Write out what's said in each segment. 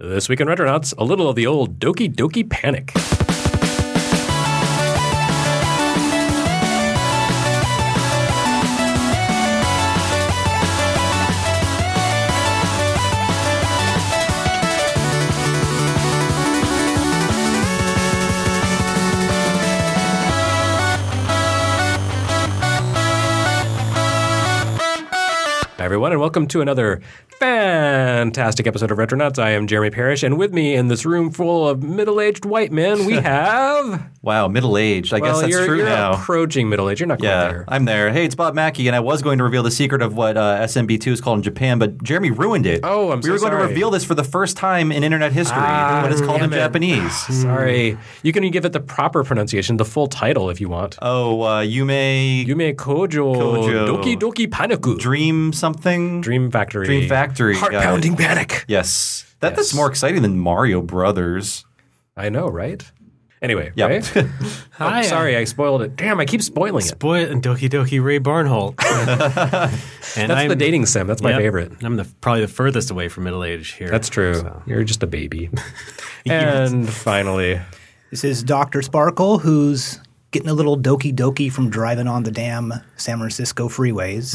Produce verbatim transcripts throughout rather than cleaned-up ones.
This week in Retronauts, a little of the old Doki Doki Panic. Hi, everyone, and welcome to another fantastic episode of Retronauts. I am Jeremy Parrish, and with me in this room full of middle-aged white men, we have... Wow, middle-aged. I well, guess that's you're, true you're now. approaching middle-age. You're not quite yeah, there. I'm there. Hey, it's Bob Mackey, and I was going to reveal the secret of what uh, S M B two is called in Japan, but Jeremy ruined it. Oh, I'm we so were going sorry. to reveal this for the first time in internet history Ah, when it's called in damn it. Japanese. Sorry. You can give it the proper pronunciation, the full title if you want. Oh, uh, Yume... Yume Kojo, Kojo. Doki Doki Paniku. Dream something? Dream Factory. Dream Factory. Heart-pounding panic. Yes. That, Yes. That's more exciting than Mario Brothers. I know, right? Anyway, Yep. right? Hi, oh, sorry, I spoiled it. Damn, I keep spoiling it. Spoil and Doki Doki Ray Barnholt. and That's I'm, the dating sim. That's my yep, favorite. I'm the, probably the furthest away from middle age here. That's true. So. You're just a baby. Yes. And finally, This is Doctor Sparkle, who's getting a little doki doki from driving on the damn San Francisco freeways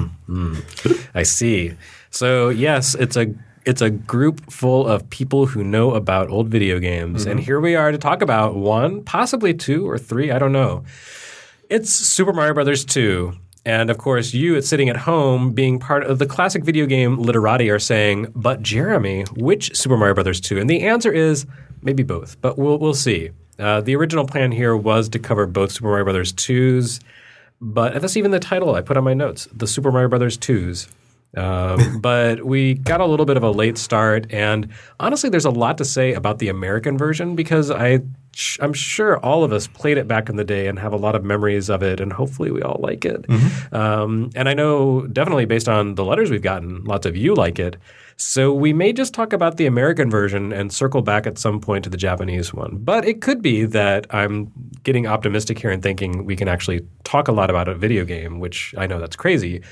today. I see. So yes, it's a it's a group full of people who know about old video games, and here we are to talk about one, possibly two or three, I don't know. It's Super Mario Brothers two. And of course, you at sitting at home being part of the classic video game literati are saying, but Jeremy, which Super Mario Brothers two? And the answer is maybe both, but we'll we'll see. Uh, the original plan here was to cover both Super Mario Brothers twos, but that's even the title I put on my notes, the Super Mario Brothers twos. Um, but we got a little bit of a late start, and honestly, there's a lot to say about the American version because I, I'm sure all of us played it back in the day and have a lot of memories of it, and hopefully we all like it. Mm-hmm. Um, and I know definitely based on the letters we've gotten, lots of you like it. So we may just talk about the American version and circle back at some point to the Japanese one. But it could be that I'm getting optimistic here and thinking we can actually talk a lot about a video game, which I know that's crazy.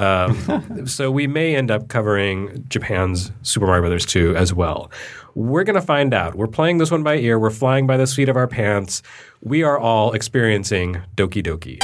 Um, so we may end up covering Japan's Super Mario Brothers two as well. We're going to find out. We're playing this one by ear. We're flying by the seat of our pants. We are all experiencing Doki Doki.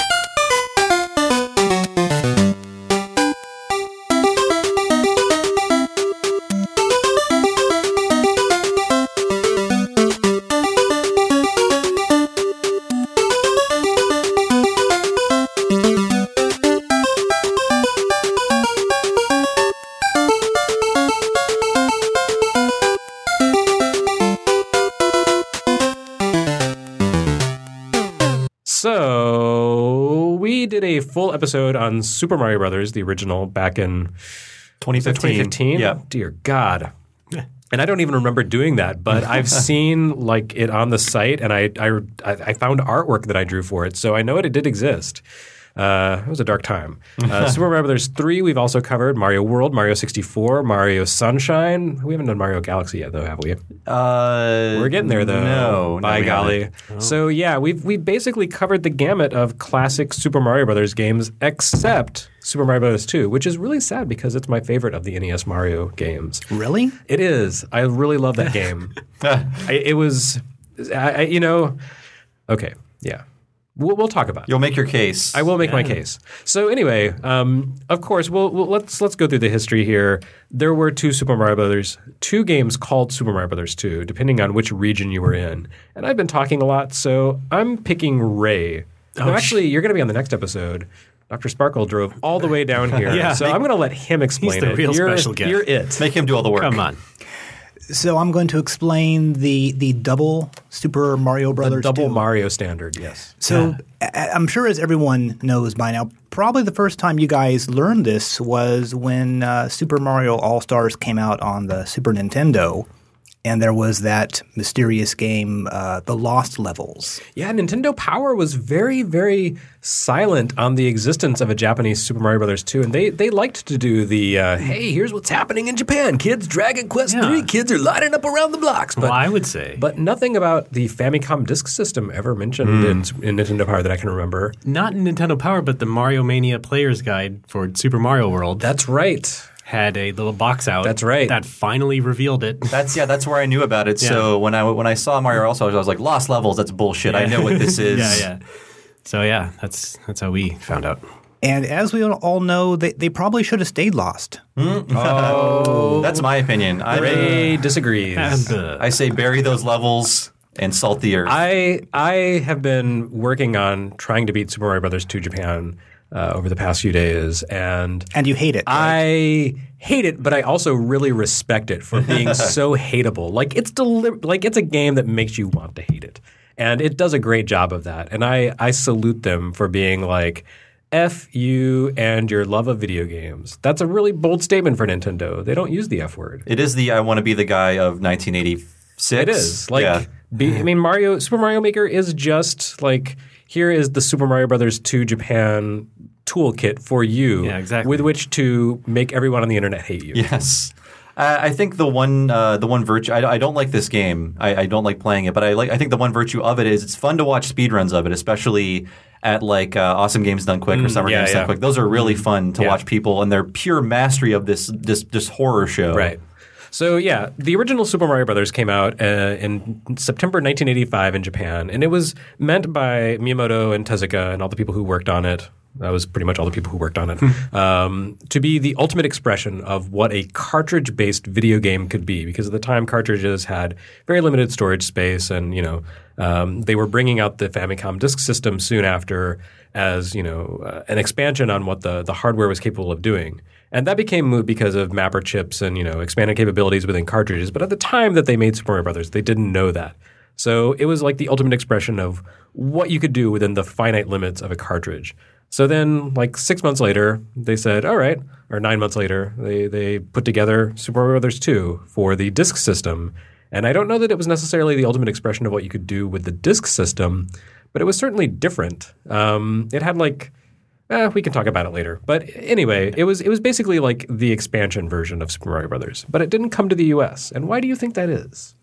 So we did a full episode on Super Mario Brothers, the original, back in twenty fifteen. twenty fifteen. Yeah. Dear God. And I don't even remember doing that, but I've seen like it on the site, and I, I I found artwork that I drew for it, so I know it, it did exist. Uh, it was a dark time. Uh, Super Mario Brothers three, we've also covered Mario World, Mario sixty-four, Mario Sunshine. We haven't done Mario Galaxy yet, though, have we? Uh, We're getting there, though. No. By no, we golly. haven't. Oh. So, yeah, we've, we've basically covered the gamut of classic Super Mario Brothers games, except Super Mario Brothers two, which is really sad because it's my favorite of the N E S Mario games. Really? It is. I really love that game. I, it was, I, I, you know, okay, yeah. We'll, we'll talk about it. You'll make your case. I will make my case. So anyway, um, of course, we'll, we'll, let's let's go through the history here. There were two Super Mario Brothers, two games called Super Mario Brothers two, depending on which region you were in. And I've been talking a lot, so I'm picking Ray. Oh, no, actually, you're going to be on the next episode. Doctor Sparkle drove all the way down here, Yeah. so I'm going to let him explain He's the it. real you're, special guest. You're it. Make him do all the work. Come on. So I'm going to explain the the double Super Mario Brothers The double two. Mario standard, yes. So I- I'm sure, as everyone knows by now, probably the first time you guys learned this was when uh, Super Mario All-Stars came out on the Super Nintendo. And there was that mysterious game, uh, The Lost Levels. Yeah, Nintendo Power was very, very silent on the existence of a Japanese Super Mario Brothers two, and they they liked to do the uh, hey, here's what's happening in Japan, kids. Dragon Quest Yeah. three kids are lining up around the blocks. But well, I would say. but nothing about the Famicom Disk System ever mentioned in, in Nintendo Power that I can remember. Not in Nintendo Power, but the Mario Mania Player's Guide for Super Mario World. That's right. had a little box out. That's right. That finally revealed it. That's yeah. That's where I knew about it. Yeah. So when I when I saw Mario All Stars, I was like, lost levels. That's bullshit. I know what this is. yeah, yeah. So yeah, that's that's how we found out. And as we all know, they, they probably should have stayed lost. Oh, That's my opinion. I Ray disagrees. And, uh, I say bury those levels and salt the earth. I I have been working on trying to beat Super Mario Brothers two Japan uh, over the past few days, and And you hate it. right? I hate it, but I also really respect it for being so hateable. Like it's deli- like it's a game that makes you want to hate it, and it does a great job of that. And I I salute them for being like, F you and your love of video games. That's a really bold statement for Nintendo. They don't use the F word. it is the I want to be the guy of nineteen eighty-six. It is like, yeah. be, I mean, Mario Super Mario Maker is just like, here is the Super Mario Brothers two Japan toolkit for you, Yeah, exactly. with which to make everyone on the internet hate you. Yes. Uh, I think the one uh, the one virtue I, I don't like this game. I, I don't like playing it, but I like I think the one virtue of it is it's fun to watch speedruns of it, especially at like uh, Awesome Games Done Quick or Summer yeah, Games yeah. Done Quick. Those are really fun to Yeah. watch people and their pure mastery of this this this horror show. Right. So yeah, the original Super Mario Brothers came out uh, in September nineteen eighty-five in Japan, and it was meant by Miyamoto and Tezuka and all the people who worked on it. That was pretty much all the people who worked on it. um, to be the ultimate expression of what a cartridge-based video game could be, because at the time cartridges had very limited storage space, and you know um, they were bringing out the Famicom Disk System soon after as you know uh, an expansion on what the the hardware was capable of doing. And that became moot because of mapper chips and you know expanded capabilities within cartridges. But at the time that they made Super Mario Brothers, they didn't know that. So it was like the ultimate expression of what you could do within the finite limits of a cartridge. So then, like six months later, they said, all right, or nine months later, they they put together Super Mario Brothers two for the disk system. And I don't know that it was necessarily the ultimate expression of what you could do with the disk system, but it was certainly different. Um, it had like, eh, we can talk about it later. But anyway, it was it was basically like the expansion version of Super Mario Brothers, but it didn't come to the U S. And why do you think that is?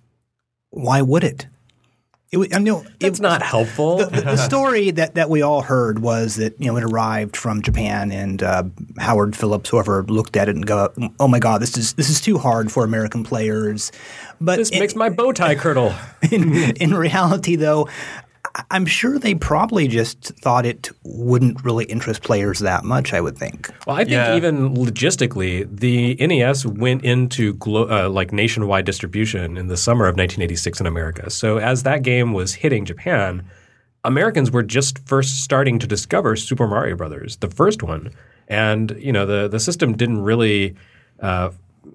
Why would it? It, wa- I know It's it, not helpful. The, the, the story that, that we all heard was that you know it arrived from Japan, and uh, Howard Phillips, whoever, looked at it and go, "Oh my God, this is this is too hard for American players." But This in, makes my bow tie curdle. in, in reality, though, I- I'm sure they probably just thought it wouldn't really interest players that much. I would think. Well, I think Yeah. even logistically, the N E S went into glo- uh, like nationwide distribution in the summer of nineteen eighty-six in America. So as that game was hitting Japan, Americans were just first starting to discover Super Mario Brothers, the first one, and you know the the system didn't really uh,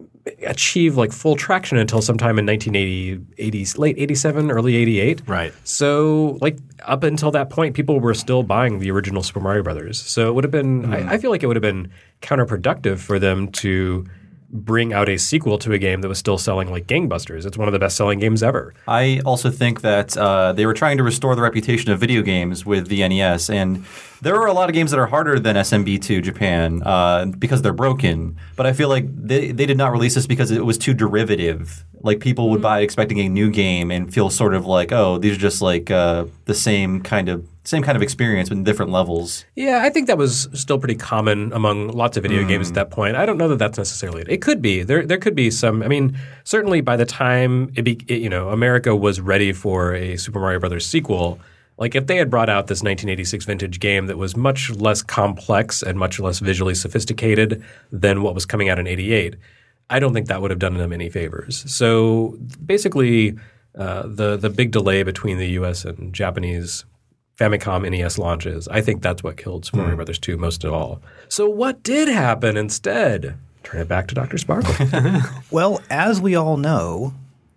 achieve like full traction until sometime in nineteen eighty, eighty late eighty-seven, early eighty-eight. Right. So like up until that point, people were still buying the original Super Mario Brothers. So it would have been I, I feel like it would have been counterproductive for them to bring out a sequel to a game that was still selling like gangbusters. It's one of the best selling games ever. I also think that uh, they were trying to restore the reputation of video games with the N E S, and there are a lot of games that are harder than S M B two Japan uh, because they're broken. But I feel like they they did not release this because it was too derivative. Like people would buy it expecting a new game and feel sort of like, oh, these are just like uh, the same kind of same kind of experience with different levels. Yeah, I think that was still pretty common among lots of video games at that point. I don't know that that's necessarily it. It could be. There there could be some. I mean, certainly by the time it, be, it you know America was ready for a Super Mario Brothers sequel, like if they had brought out this nineteen eighty-six vintage game that was much less complex and much less visually sophisticated than what was coming out in eighty-eight, I don't think that would have done them any favors. So basically, uh, the the big delay between the U S and Japanese Famicom N E S launches, I think that's what killed Super Mario Brothers two most of all. So what did happen instead? Turn it back to Doctor Sparkle. Well, as we all know,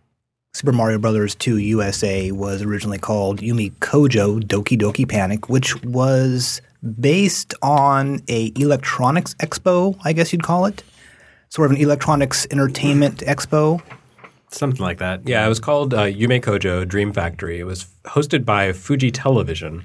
Super Mario Brothers two U S A was originally called Yumi Kojo Doki Doki Panic, which was based on a electronics expo, I guess you'd call it. Sort of an electronics entertainment expo. Something like that. Yeah, it was called uh, Yume Kojo Dream Factory. It was hosted by Fuji Television,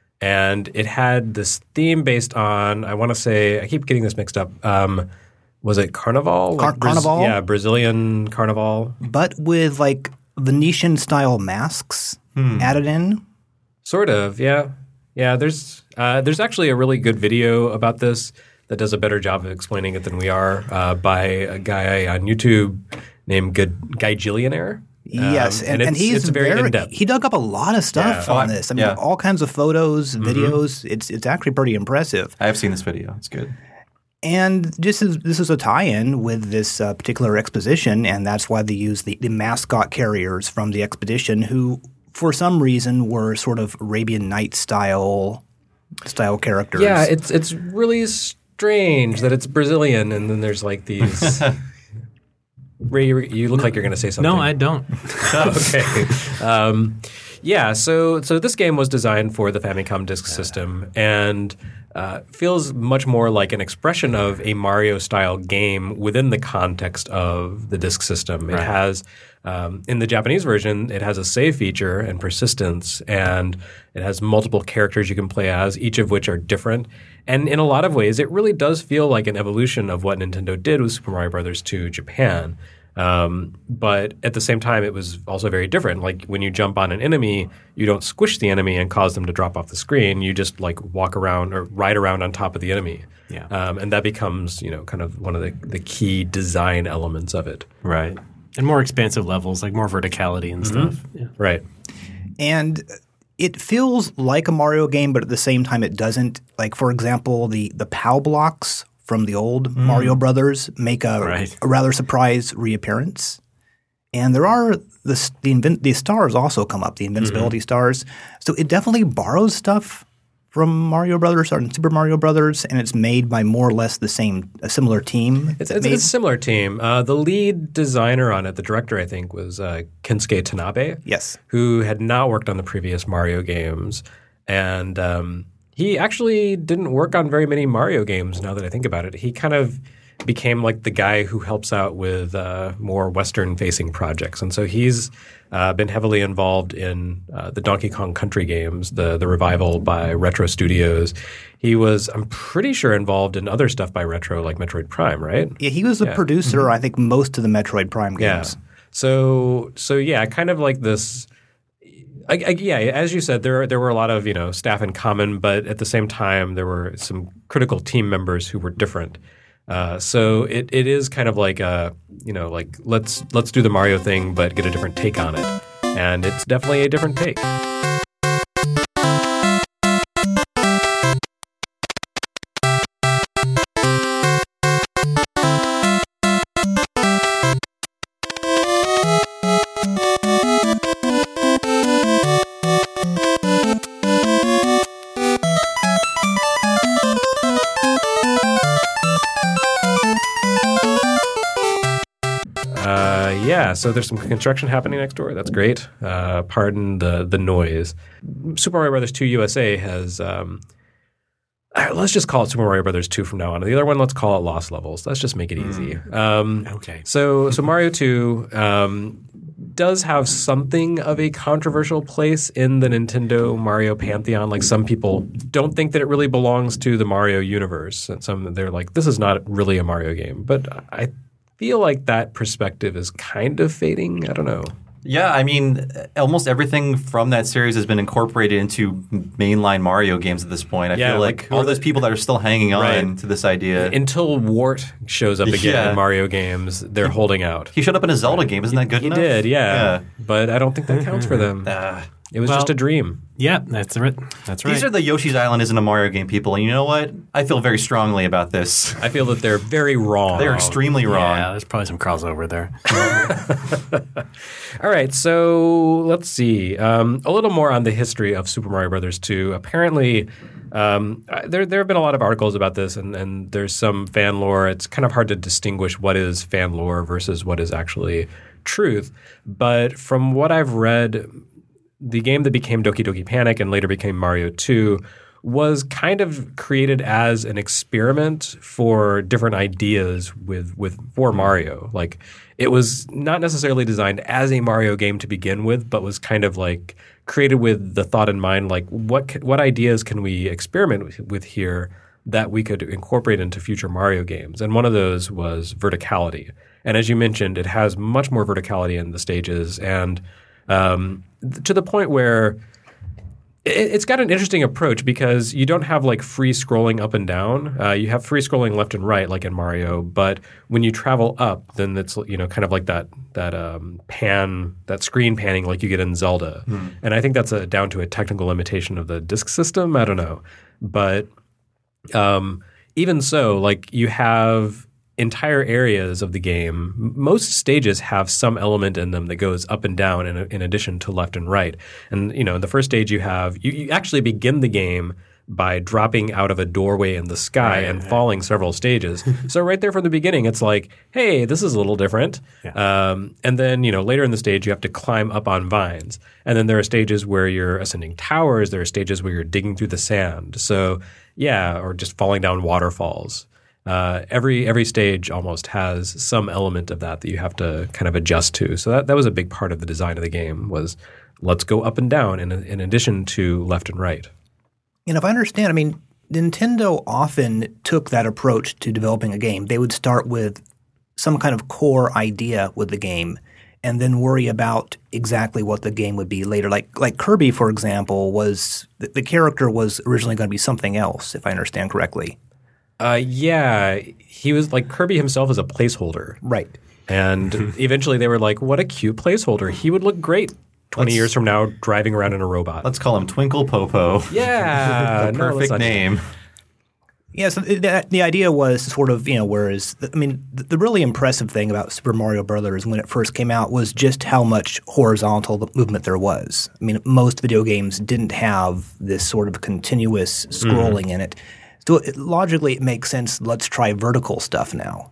and it had this theme based on, I want to say, I keep getting this mixed up. Um, was it Carnival? Car- Like Braz- Carnival? Yeah, Brazilian Carnival. But with like Venetian-style masks added in. Sort of, yeah. Yeah, there's uh, there's actually a really good video about this that does a better job of explaining it than we are uh, by a guy on YouTube named Guy, Guy Gillionaire. Yes, Um, and, and and it's- he's it's very very in-depth. he dug up a lot of stuff Yeah. on Oh, I- this. I mean, yeah. all kinds of photos, videos. It's it's actually pretty impressive. I have seen this video. It's good. And this is this is a tie-in with this uh, particular exposition, and that's why they use the, the mascot carriers from the expedition, who for some reason were sort of Arabian Nights style style characters. Yeah, it's it's really strange that it's Brazilian, and then there's like these. Ray, you, you look like you're going to say something. No, I don't. okay. Um, yeah, so so this game was designed for the Famicom Disk System and uh, feels much more like an expression of a Mario-style game within the context of the disk system. It Right. has, um, in the Japanese version, it has a save feature and persistence, and it has multiple characters you can play as, each of which are different. And in a lot of ways, it really does feel like an evolution of what Nintendo did with Super Mario Bros. two Japan. Um, but at the same time, it was also very different. Like when you jump on an enemy, you don't squish the enemy and cause them to drop off the screen. You just like walk around or ride around on top of the enemy. Yeah. Um, and that becomes, you know, kind of one of the, the key design elements of it. Right. And more expansive levels, like more verticality and stuff. Yeah. Right. And it feels like a Mario game, but at the same time it doesn't. Like, for example, the, the POW blocks from the old Mario Brothers make a, Right. a rather surprise reappearance. And there are the the, invin- the stars also come up, the invincibility stars. So it definitely borrows stuff from Mario Brothers or Super Mario Brothers, and it's made by more or less the same, a similar team. It's, that it's, made- it's a similar team. Uh, the lead designer on it, the director, I think, was uh, Kensuke Tanabe. Yes. Who had not worked on the previous Mario games. And um, he actually didn't work on very many Mario games now that I think about it. He kind of became like the guy who helps out with uh, more Western-facing projects. And so he's uh, been heavily involved in uh, the Donkey Kong Country games, the, the revival by Retro Studios. He was, I'm pretty sure, involved in other stuff by Retro, like Metroid Prime, right? Yeah, he was the producer, I think, most of the Metroid Prime games. Yeah. So so yeah, kind of like this. I, I, yeah, as you said, there there were a lot of you know staff in common, but at the same time, there were some critical team members who were different. Uh, so it, it is kind of like a you know like let's let's do the Mario thing, but get a different take on it, and it's definitely a different take. Uh, yeah, so there's some construction happening next door. That's great. Uh, pardon the the noise. Super Mario Brothers two U S A has. Um, all right, let's just call it Super Mario Brothers two from now on. The other one, let's call it Lost Levels. Let's just make it easy. Um, Okay. So, so Mario two um, does have something of a controversial place in the Nintendo Mario pantheon. Like some people don't think that it really belongs to the Mario universe, and some they're like, this is not really a Mario game. But I feel like that perspective is kind of fading. I don't know. Yeah, I mean, almost everything from that series has been incorporated into mainline Mario games at this point. I Yeah, feel like, like all all those the- people that are still hanging on Right. to this idea. Until Wart shows up again Yeah. in Mario games, they're holding out. He showed up in a Zelda game. Isn't that good He enough? did, yeah. But I don't think that counts for them. Uh, It was Well- just a dream. Yeah, that's right. That's right. These are the Yoshi's Island isn't a Mario game people. And you know what? I feel very strongly about this. I feel that they're very wrong. They're extremely wrong. Yeah, there's probably some crossover there. All right, so let's see. Um, a little more on the history of Super Mario Brothers two. Apparently, um, there there have been a lot of articles about this, and, and there's some fan lore. It's kind of hard to distinguish what is fan lore versus what is actually truth. But from what I've read, the game that became Doki Doki Panic and later became Mario two was kind of created as an experiment for different ideas with with for Mario. Like it was not necessarily designed as a Mario game to begin with, but was kind of like created with the thought in mind, like what ca- what ideas can we experiment with, with here that we could incorporate into future Mario games. And one of those was verticality. And as you mentioned, it has much more verticality in the stages and um, to the point where It, it's got an interesting approach because you don't have like free scrolling up and down. Uh, you have free scrolling left and right, like in Mario. But when you travel up, then it's you know kind of like that that um, pan, that screen panning, like you get in Zelda. Hmm. And I think that's a, down to a technical limitation of the disk system. I don't know, but um, even so, like you have entire areas of the game. Most stages have some element in them that goes up and down in, in addition to left and right. And you know, in the first stage you have you, you actually begin the game by dropping out of a doorway in the sky right, and right. falling several stages. So right there from the beginning, it's like, hey, this is a little different. Yeah. Um, and then you know later in the stage, you have to climb up on vines. And then there are stages where you're ascending towers. There are stages where you're digging through the sand. So yeah, or just falling down waterfalls. Uh, every every stage almost has some element of that that you have to kind of adjust to. So that, that was a big part of the design of the game was let's go up and down in, in addition to left and right. And if I understand, I mean, Nintendo often took that approach to developing a game. They would start with some kind of core idea with the game and then worry about exactly what the game would be later. Like like Kirby, for example, was the, the character was originally going to be something else, if I understand correctly. Uh, yeah, he was like Kirby himself is a placeholder. Right. And eventually they were like, what a cute placeholder. He would look great twenty let's, years from now driving around in a robot. Let's call him Twinkle Popo. Yeah. the perfect no, name. Yeah, so the, the idea was sort of, you know, whereas, I mean, the, the really impressive thing about Super Mario Brothers when it first came out was just how much horizontal movement there was. I mean, most video games didn't have this sort of continuous scrolling mm. in it. So it, logically, it makes sense. Let's try vertical stuff now.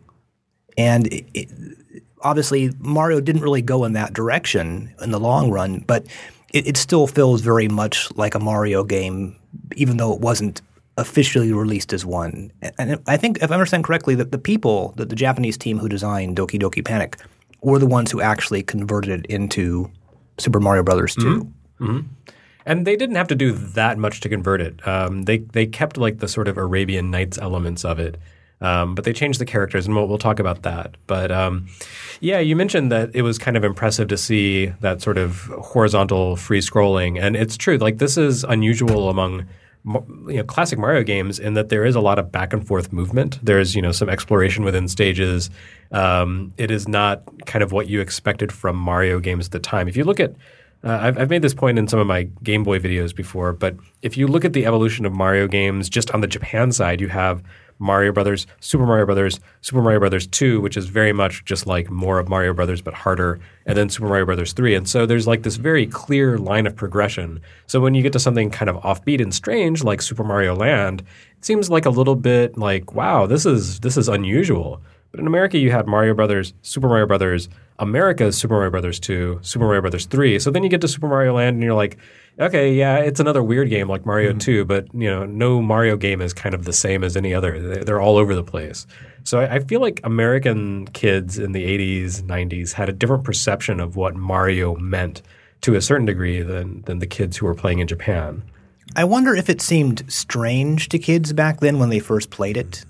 And it, it, obviously, Mario didn't really go in that direction in the long run, but it, it still feels very much like a Mario game, even though it wasn't officially released as one. And I think, if I understand correctly, that the people, that the Japanese team who designed Doki Doki Panic, were the ones who actually converted it into Super Mario Brothers two. Mm-hmm. Mm-hmm. And they didn't have to do that much to convert it. Um, they they kept like the sort of Arabian Nights elements of it, um, but they changed the characters, and we'll, we'll talk about that. But um, yeah, you mentioned that it was kind of impressive to see that sort of horizontal free scrolling, and it's true. Like this is unusual among you know classic Mario games in that there is a lot of back and forth movement. There's you know some exploration within stages. Um, it is not kind of what you expected from Mario games at the time. If you look at Uh, I've, I've made this point in some of my Game Boy videos before, but if you look at the evolution of Mario games, just on the Japan side, you have Mario Brothers, Super Mario Brothers, Super Mario Brothers two, which is very much just like more of Mario Brothers but harder, and then Super Mario Brothers three. And so there's like this very clear line of progression. So when you get to something kind of offbeat and strange like Super Mario Land, it seems like a little bit like, wow, this is this is unusual. But in America, you had Mario Brothers, Super Mario Brothers, America's Super Mario Brothers two, Super Mario Brothers three. So then you get to Super Mario Land and you're like, okay, yeah, it's another weird game like Mario mm-hmm. two, but you know, no Mario game is kind of the same as any other. They're all over the place. So I, I feel like American kids in the eighties, nineties had a different perception of what Mario meant to a certain degree than than the kids who were playing in Japan. I wonder if it seemed strange to kids back then when they first played it.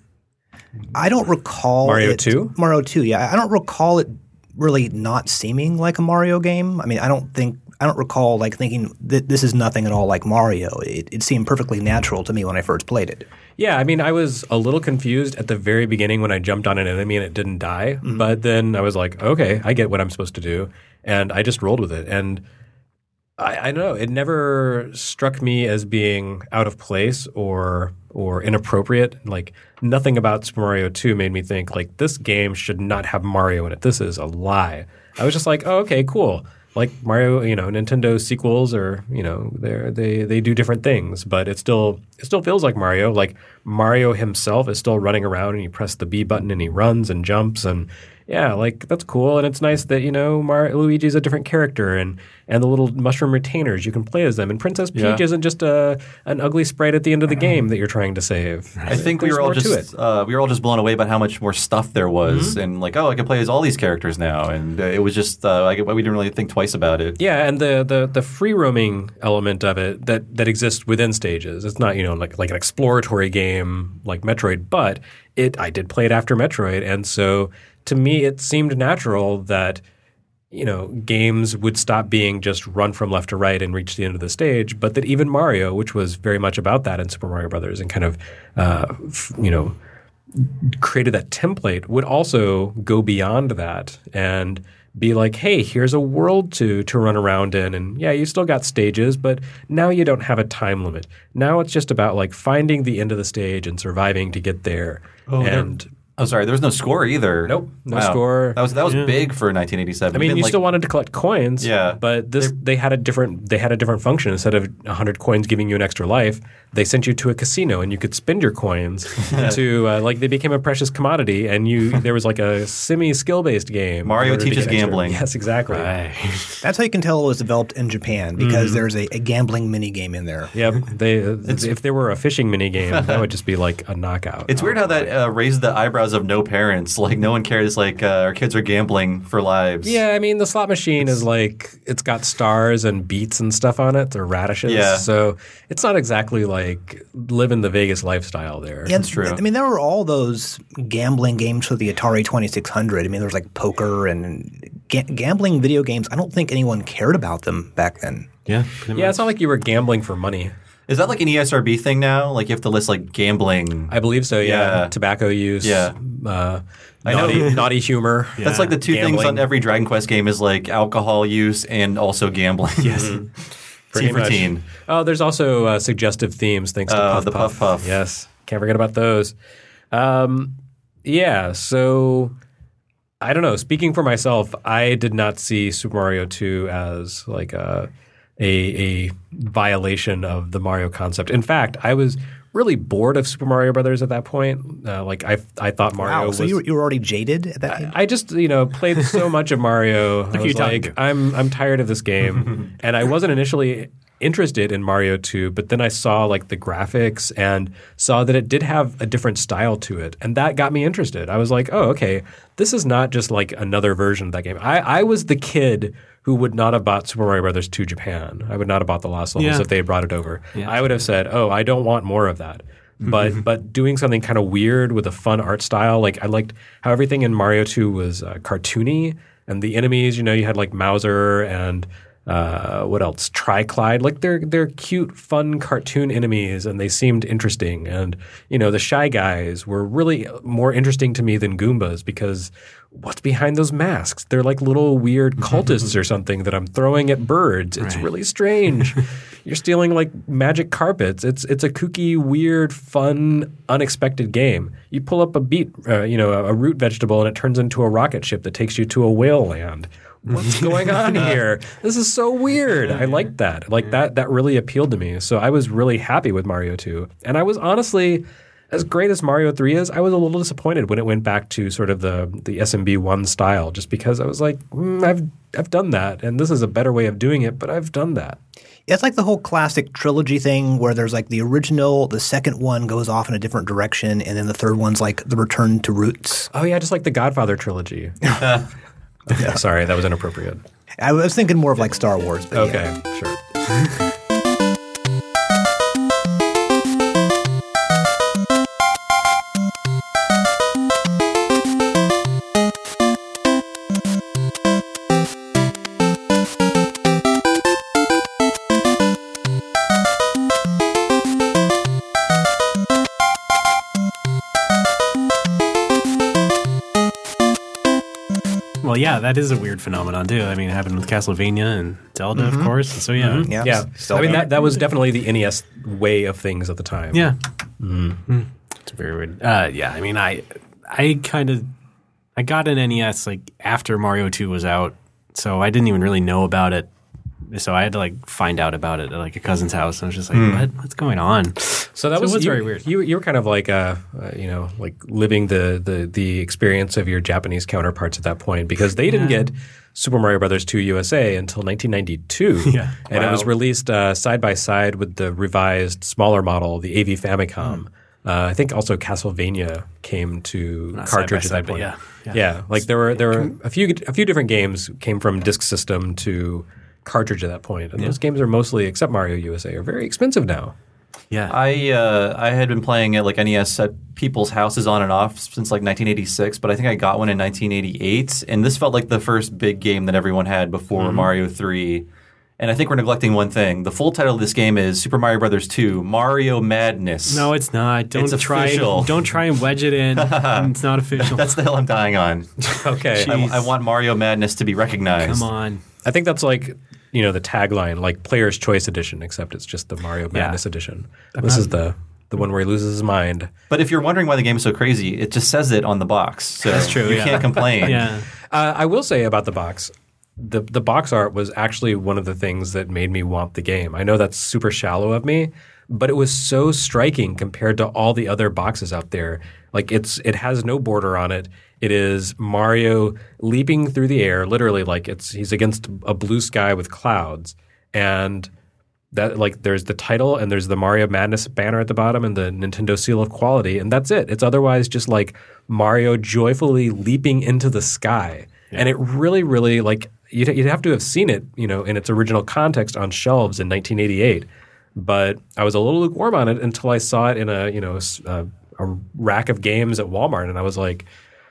I don't recall Mario it, two? Mario two, yeah. I don't recall it really not seeming like a Mario game. I mean, I don't think I don't recall like thinking that this is nothing at all like Mario. It, it seemed perfectly natural to me when I first played it. Yeah, I mean, I was a little confused at the very beginning when I jumped on an enemy and it didn't die. Mm-hmm. But then I was like, okay, I get what I'm supposed to do. And I just rolled with it. And I, I don't know. It never struck me as being out of place or or inappropriate. Like nothing about Super Mario two made me think like this game should not have Mario in it. This is a lie. I was just like, oh, okay, cool. Like Mario, you know, Nintendo sequels are, you know, they they they do different things, but it still it still feels like Mario. Like Mario himself is still running around and you press the B button and he runs and jumps and yeah, like that's cool. And it's nice that, you know, Mar- Luigi's a different character and, and the little mushroom retainers, you can play as them. And Princess Peach yeah. isn't just a an ugly sprite at the end of the game that you're trying to save. I think we were all just uh, we were all just blown away about how much more stuff there was, mm-hmm. and like, oh, I can play as all these characters now, and uh, it was just uh, like, we didn't really think twice about it. Yeah, and the the, the free roaming element of it that, that exists within stages. It's not, you know, like like an exploratory game like Metroid, but it I did play it after Metroid, and so to me it seemed natural that you know, games would stop being just run from left to right and reach the end of the stage, but that even Mario, which was very much about that in Super Mario Brothers and kind of, uh, f- you know, created that template, would also go beyond that and be like, hey, here's a world to to run around in. And yeah, you still got stages, but now you don't have a time limit. Now it's just about like finding the end of the stage and surviving to get there. Oh, and Oh, sorry. There was no score either. Nope, no Wow. score. That was that was Yeah. big for nineteen eighty-seven. I mean, Even, you like, still wanted to collect coins, Yeah. but this they had a different they had a different function. Instead of one hundred coins giving you an extra life, they sent you to a casino and you could spend your coins to uh, like they became a precious commodity. And you there was like a semi skill based game. Mario in order to teaches get extra- gambling. Yes, exactly. Right. That's how you can tell it was developed in Japan because there's a, a gambling mini game in there. Yep. They if there were a fishing mini game, that would just be like a knockout. It's weird how that uh, raised the eyebrows of no parents. Like no one cares. Like uh, our kids are gambling for lives. Yeah, I mean the slot machine is like it's got stars and beets and stuff on it, or radishes. Yeah. So it's not exactly like living the Vegas lifestyle there. Yeah, That's true. I mean, there were all those gambling games for the Atari twenty-six hundred. I mean, there was like poker and ga- gambling video games. I don't think anyone cared about them back then. Yeah. pretty Yeah, much. it's not like you were gambling for money. Is that like an E S R B thing now? Like you have to list like gambling. I believe so, yeah. Yeah. Tobacco use, Yeah. uh, I know. naughty, naughty humor. That's like the two things Gambling. on every Dragon Quest game is like alcohol use and also gambling. Yes. Pretty T for much. teen. Oh, there's also uh, suggestive themes thanks to Uh, Puff the Puff Puff. Yes, can't forget about those. Um, yeah, so I don't know. Speaking for myself, I did not see Super Mario two as like a a, a violation of the Mario concept. In fact, I was really bored of Super Mario Brothers at that point. Uh, like I, I thought Mario Wow, was. so you were, you were already jaded at that age? I just, you know, played so much of Mario. I are you was talking like, to? I'm I'm tired of this game. And I wasn't initially interested in Mario two, but then I saw like the graphics and saw that it did have a different style to it. And that got me interested. I was like, oh, okay, this is not just like another version of that game. I, I was the kid who would not have bought Super Mario Brothers two Japan. I would not have bought the Lost Levels Yeah. if they had brought it over. Yeah. I would have said, oh, I don't want more of that. But but doing something kind of weird with a fun art style, like I liked how everything in Mario two was uh, cartoony, and the enemies, you know, you had like Mauser and uh, what else? Triclyde. Like they're they're cute, fun cartoon enemies, and they seemed interesting. And you know, the Shy Guys were really more interesting to me than Goombas because what's behind those masks? They're like little weird cultists or something that I'm throwing at birds. It's Right. really strange. You're stealing like magic carpets. It's it's a kooky, weird, fun, unexpected game. You pull up a beet, uh, you know, a, a root vegetable, and it turns into a rocket ship that takes you to a whale land. What's going on here? This is so weird. I liked that. Like that. That really appealed to me. So I was really happy with Mario two, and I was honestly. As great as Mario three is, I was a little disappointed when it went back to sort of the the S M B one style, just because I was like, mm, I've I've done that, and this is a better way of doing it, but I've done that. It's like the whole classic trilogy thing where there's like the original, the second one goes off in a different direction, and then the third one's like the return to roots. Oh yeah, just like the Godfather trilogy. Okay, sorry, that was inappropriate. I was thinking more of like Star Wars. But Okay, yeah. sure. Well, yeah, that is a weird phenomenon too. I mean, it happened with Castlevania and Zelda, of course. So yeah, Yeah. Yeah, So- I mean that that was definitely the N E S way of things at the time. yeah. Mm. It's very weird. Uh, yeah, I mean, I I kind of I got an N E S like after Mario two was out, so I didn't even really know about it. So I had to like find out about it at like a cousin's house, and I was just like, "What? What's going on?" So that So was it was you, very weird. You you were kind of like uh, uh you know like living the, the the experience of your Japanese counterparts at that point because they didn't Yeah. get Super Mario Brothers two U S A until nineteen ninety-two. Yeah. And it was Wow. released uh, side by side with the revised smaller model, the A V Famicom. Uh, I think also Castlevania came to Not cartridge side by at that side, but point. yeah. yeah, Yeah. Like there were there were a few a few different games came from disk system to cartridge at that point, and those games are mostly, except Mario U S A, are very expensive now. Yeah. I uh, I had been playing at like N E S at people's houses on and off since like nineteen eighty-six, but I think I got one in nineteen eighty-eight, and this felt like the first big game that everyone had before mm-hmm. Mario three. And I think we're neglecting one thing. The full title of this game is Super Mario Brothers two: Mario Madness. No, it's not. Don't it's try. Official. Don't try and wedge it in. It's not official. That's the hill I'm dying on. Okay. I, I want Mario Madness to be recognized. Come on. I think that's like, you know, the tagline, like Player's Choice Edition, except it's just the Mario Madness yeah. Edition. This is the the one where he loses his mind. But if you're wondering why the game is so crazy, it just says it on the box. So that's true. You yeah. can't complain. yeah. Uh, I will say about the box, the the box art was actually one of the things that made me want the game. I know that's super shallow of me, but it was so striking compared to all the other boxes out there. Like it's it has no border on it. It is Mario leaping through the air, literally like it's he's against a blue sky with clouds, and that like there's the title and there's the Mario Madness banner at the bottom and the Nintendo seal of quality, and that's it. It's otherwise just like Mario joyfully leaping into the sky, yeah. and it really, really like you'd, you'd have to have seen it, you know, in its original context on shelves in nineteen eighty-eight. But I was a little lukewarm on it until I saw it in a you know a, a rack of games at Walmart, and I was like,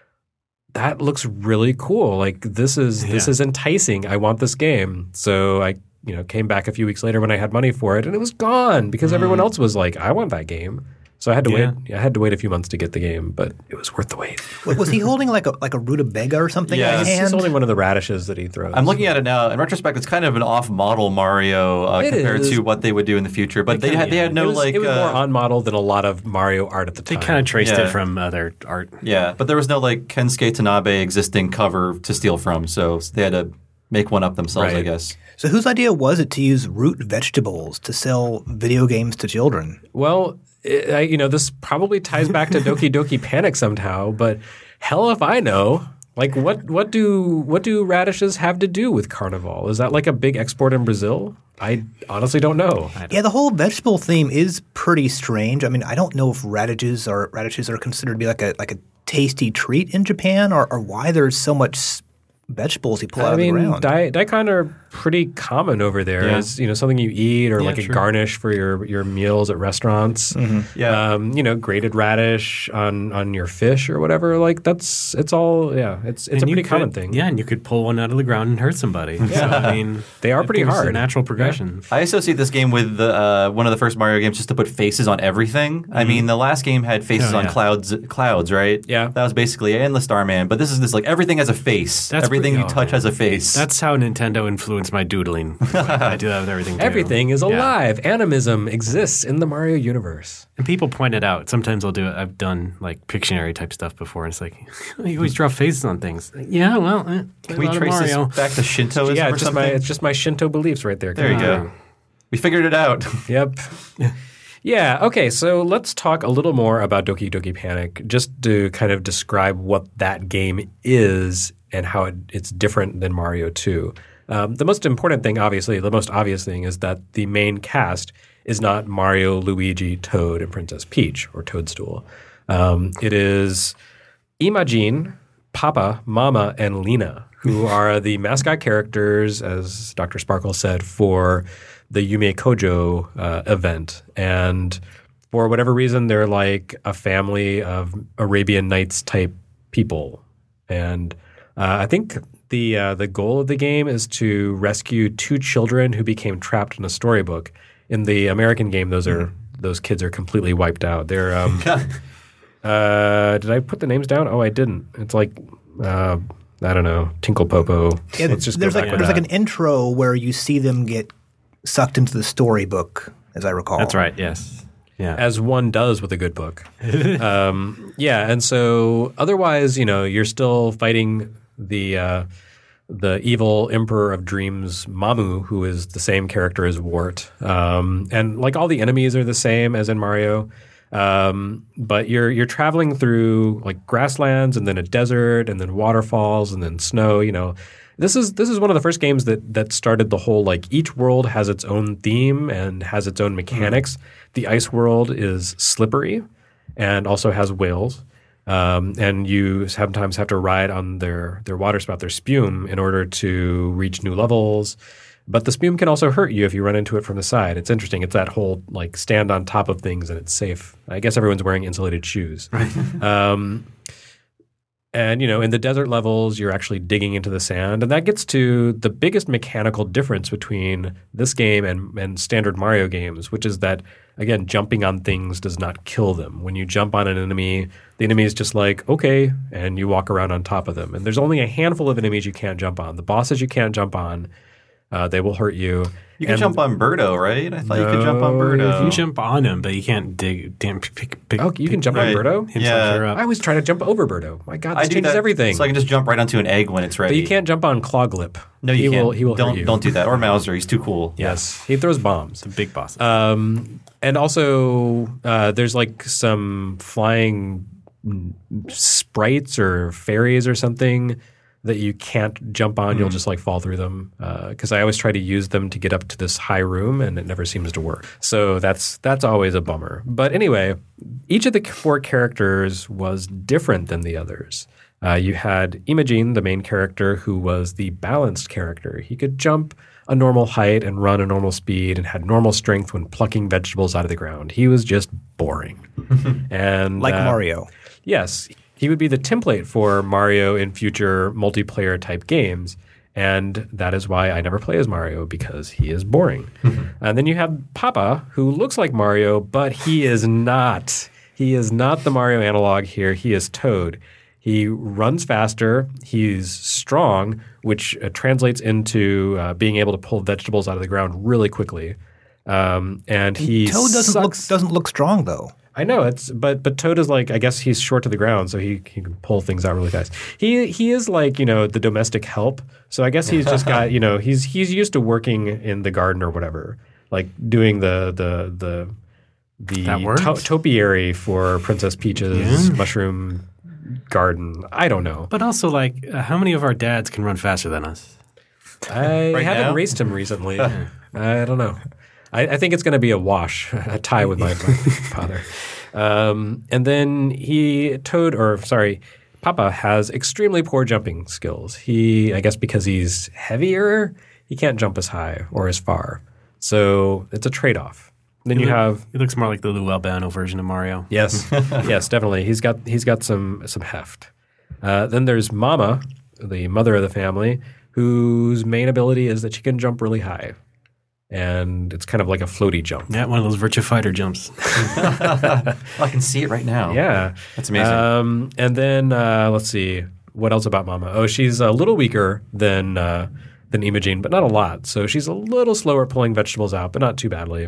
that looks really cool. Like this is yeah. this is enticing. I want this game. So I you know came back a few weeks later when I had money for it, and it was gone because mm. everyone else was like, I want that game. So I had to yeah. wait. I had to wait a few months to get the game, but it was worth the wait. Was he holding like a like a rutabaga or something? Yeah, in his hand? He's holding one of the radishes that he throws. I'm looking at it now. In retrospect, it's kind of an off-model Mario uh, compared is. to what they would do in the future. But they, they had yeah. they had no it was, like it was uh, more on-model than a lot of Mario art at the time. They kind of traced yeah. it from other art. Yeah, but there was no like Kensuke Tanabe existing cover to steal from, so they had to make one up themselves, right. I guess. So whose idea was it to use root vegetables to sell video games to children? Well, it, I, you know, this probably ties back to Doki Doki Panic somehow, but hell if I know. Like, what, what do what do radishes have to do with Carnival? Is that like a big export in Brazil? I honestly don't know. Don't. Yeah, the whole vegetable theme is pretty strange. I mean, I don't know if radishes are radishes are considered to be like a like a tasty treat in Japan, or, or why there's so much vegetables you pull out I mean, of the ground. Dai, daikon are pretty common over there yeah. as, you know, something you eat or yeah, like a true. garnish for your, your meals at restaurants. Mm-hmm. Yeah. Um, you know, grated radish on, on your fish or whatever. Like that's, it's all, yeah, it's it's And a you pretty could- common thing. Yeah, and you could pull one out of the ground and hurt somebody. Yeah. So, I mean, They are I pretty think it's a hard. natural progression. I associate this game with the, uh, one of the first Mario games just to put faces on everything. I mean, the last game had faces Oh, on yeah. clouds, clouds, right? Yeah. That was basically it, and the Starman. But this is this like everything has a face. That's everything pretty- you oh, touch man. has a face. That's how Nintendo influenced my doodling. I do that with everything too. Everything is Yeah. alive. Animism exists in the Mario universe. And people point it out. Sometimes I'll do it. I've done like Pictionary type stuff before, and it's like, you always draw faces on things. Yeah, well, eh, Can we a lot of trace Mario. this back to Shintoism Yeah, or it's just my something? it's just my Shinto beliefs right there. There you Come go. on. We figured it out. Yep. Yeah, okay, so let's talk a little more about Doki Doki Panic just to kind of describe what that game is and how it, it's different than Mario two. Um, the most important thing, obviously, the most obvious thing is that the main cast is not Mario, Luigi, Toad, and Princess Peach, or Toadstool. Um, it is Imagine, Papa, Mama, and Lena, who are the mascot characters, as Doctor Sparkle said, for the Yume Kojo uh, event. And for whatever reason, they're like a family of Arabian Nights type people. And uh, I think the uh, the goal of the game is to rescue two children who became trapped in a storybook. In the American game, those are those kids are completely wiped out. They're um, uh, did I put the names down? Oh, I didn't. It's like uh, I don't know, Tinkle Popo. Yeah, Let's just there's go like back with there's like that. an intro where you see them get sucked into the storybook, as I recall. That's right. Yes. Yeah. As one does with a good book. um, yeah, and so otherwise, you know, you're still fighting the uh, the evil Emperor of Dreams, Mamu, who is the same character as Wart. Um, and like all the enemies are the same as in Mario. Um, but you're you're traveling through like grasslands and then a desert and then waterfalls and then snow, you know. This is this is one of the first games that that started the whole like each world has its own theme and has its own mechanics. Mm. The ice world is slippery and also has whales. Um, and you sometimes have to ride on their their water spout, their spume, in order to reach new levels. But the spume can also hurt you if you run into it from the side. It's interesting. It's that whole like stand on top of things and it's safe. I guess everyone's wearing insulated shoes. Right. um, and, you know, in the desert levels, you're actually digging into the sand. And that gets to the biggest mechanical difference between this game and, and standard Mario games, which is that, again, jumping on things does not kill them. When you jump on an enemy, the enemy is just like, okay, and you walk around on top of them. And there's only a handful of enemies you can't jump on. The bosses you can't jump on. Uh, they will hurt you. You can and jump on Birdo, right? I thought no, you could jump on Birdo. You can jump on him, but you can't dig. Damn, pick, pick, pick, oh, you can jump right. on Birdo? Yeah. Up. I always try to jump over Birdo. My God, this I do changes that, everything. So I can just jump right onto an egg when it's ready. But you can't jump on Clawglip. No, you he can't. Will, he will don't, hurt you. Don't do that. Or Mauser. He's too cool. Yes. He throws bombs. The big boss. Um, and also, uh, there's like some flying sprites or fairies or something that you can't jump on. Mm. You'll just like fall through them. Because uh, I always try to use them to get up to this high room, and it never seems to work. So that's that's always a bummer. But anyway, each of the four characters was different than the others. Uh, you had Imogene, the main character, who was the balanced character. He could jump a normal height and run a normal speed and had normal strength when plucking vegetables out of the ground. He was just boring. and Like uh, Mario. Yes. He would be the template for Mario in future multiplayer type games. And that is why I never play as Mario, because he is boring. And then you have Papa, who looks like Mario, but he is not. He is not the Mario analog here. He is Toad. He runs faster. He's strong, which uh, translates into uh, being able to pull vegetables out of the ground really quickly. Um, and he Toad doesn't sucks. look doesn't look strong though. I know it's, but but Toad is like, I guess he's short to the ground, so he, he can pull things out really fast. He he is like, you know, the domestic help. So I guess he's just got, you know, he's he's used to working in the garden or whatever, like doing the the the the to- topiary for Princess Peach's yeah. mushroom garden. I don't know, but also like, uh, how many of our dads can run faster than us? I right haven't now? raced him recently. I don't know. I, I think it's going to be a wash, a tie with my, my father. Um, and then he, Toad, or sorry, Papa has extremely poor jumping skills. He, I guess because he's heavier, he can't jump as high or as far. So it's a trade-off. Then he you look, have he looks more like the Lou Albano version of Mario. Yes, yes, definitely. He's got he's got some some heft. Uh, then there's Mama, the mother of the family, whose main ability is that she can jump really high. And it's kind of like a floaty jump. Yeah, one of those Virtua Fighter jumps. I can see it right now. Yeah. That's amazing. Um, and then uh, let's see. What else about Mama? Oh, she's a little weaker than uh, than Imogene, but not a lot. So she's a little slower at pulling vegetables out, but not too badly.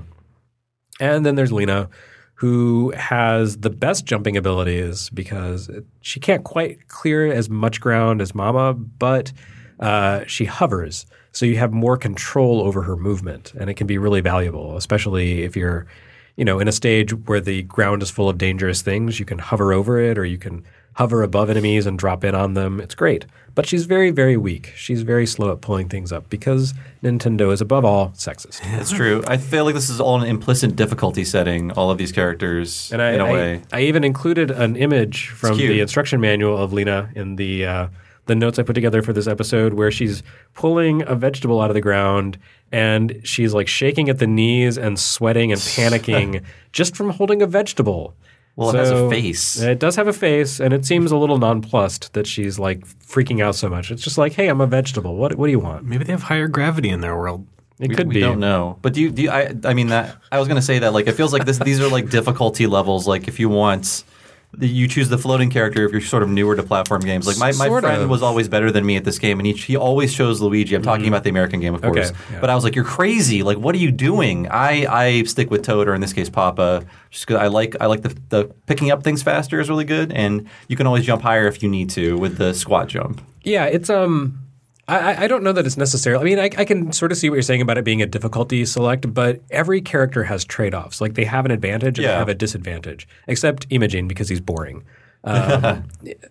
And then there's Lena, who has the best jumping abilities because she can't quite clear as much ground as Mama, but uh, she hovers. So you have more control over her movement, and it can be really valuable, especially if you're, you know, in a stage where the ground is full of dangerous things. You can hover over it, or you can hover above enemies and drop in on them. It's great. But she's very, very weak. She's very slow at pulling things up because Nintendo is above all sexist. That's true. I feel like this is all an implicit difficulty setting, all of these characters, and I, in a I, way. I even included an image from the instruction manual of Lena in the uh, the notes I put together for this episode, where she's pulling a vegetable out of the ground and she's like shaking at the knees and sweating and panicking just from holding a vegetable. Well, so, it has a face. It does have a face, and it seems a little nonplussed that she's like freaking out so much. It's just like, hey, I'm a vegetable. What what do you want? Maybe they have higher gravity in their world. It we, could we be. We don't know. But do you, do you, I, I mean, that I was going to say that, like, it feels like this. These are like difficulty levels. Like, if you want, you choose the floating character if you're sort of newer to platform games. Like, my, my Sort friend of. was always better than me at this game, and he, he always chose Luigi. I'm talking Mm-hmm. about the American game, of Okay, course. yeah. But I was like, you're crazy. Like, what are you doing? I, I stick with Toad, or in this case, Papa, just because I like I like the, the picking up things faster is really good, and you can always jump higher if you need to with the squat jump. Yeah, it's um. I, I don't know that it's necessarily – I mean, I, I can sort of see what you're saying about it being a difficulty select, but every character has trade-offs. Like, they have an advantage and Yeah. they have a disadvantage, except Imogene because he's boring. Um,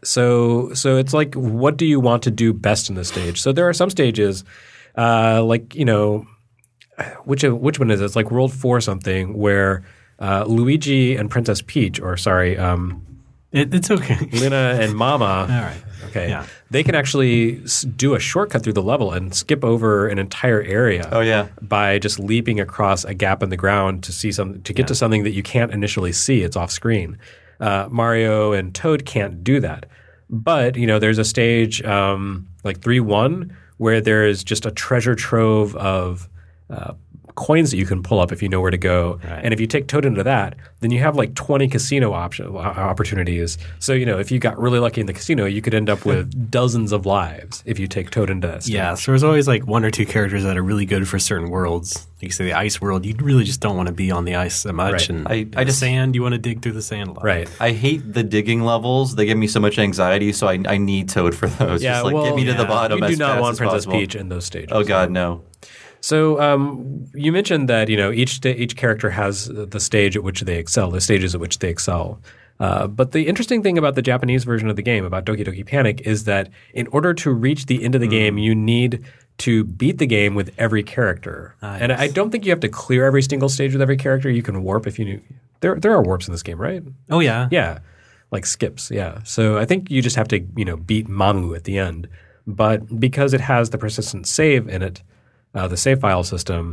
so so it's like, what do you want to do best in this stage? So there are some stages uh, like, you know – which which one is it? It's like World four something where uh, Luigi and Princess Peach – or sorry um, – It, it's okay. Lena and Mama All right. okay, Yeah. they can actually s- do a shortcut through the level and skip over an entire area. Oh, yeah. by just leaping across a gap in the ground to see some to get to something that you can't initially see. It's off screen. Uh, Mario and Toad can't do that. But you know, there's a stage um, like three one where there's just a treasure trove of uh, coins that you can pull up if you know where to go. Right. And if you take Toad into that, then you have like twenty casino option uh, opportunities. So you know, if you got really lucky in the casino, you could end up with dozens of lives if you take Toad into that stage. Yeah, so there's always like one or two characters that are really good for certain worlds. Like you say, the ice world, you really just don't want to be on the ice that much. Right. And I- in I the just- sand, you want to dig through the sand a lot. Right. I hate the digging levels. They give me so much anxiety, so I, I need Toad for those. Yeah, Just like well, get me to the yeah. bottom You as do not fast want as Princess possible. Peach in those stages. Oh God, no. So um, you mentioned that you know each sta- each character has the stage at which they excel, the stages at which they excel. Uh, but the interesting thing about the Japanese version of the game, about Doki Doki Panic, is that in order to reach the end of the Mm. game, you need to beat the game with every character. Ah, and yes. I don't think you have to clear every single stage with every character. You can warp if you knew. There there are warps in this game, right? Oh, yeah. Yeah, like skips. Yeah. So I think you just have to you know beat Mamu at the end. But because it has the persistent save in it, uh, the save file system,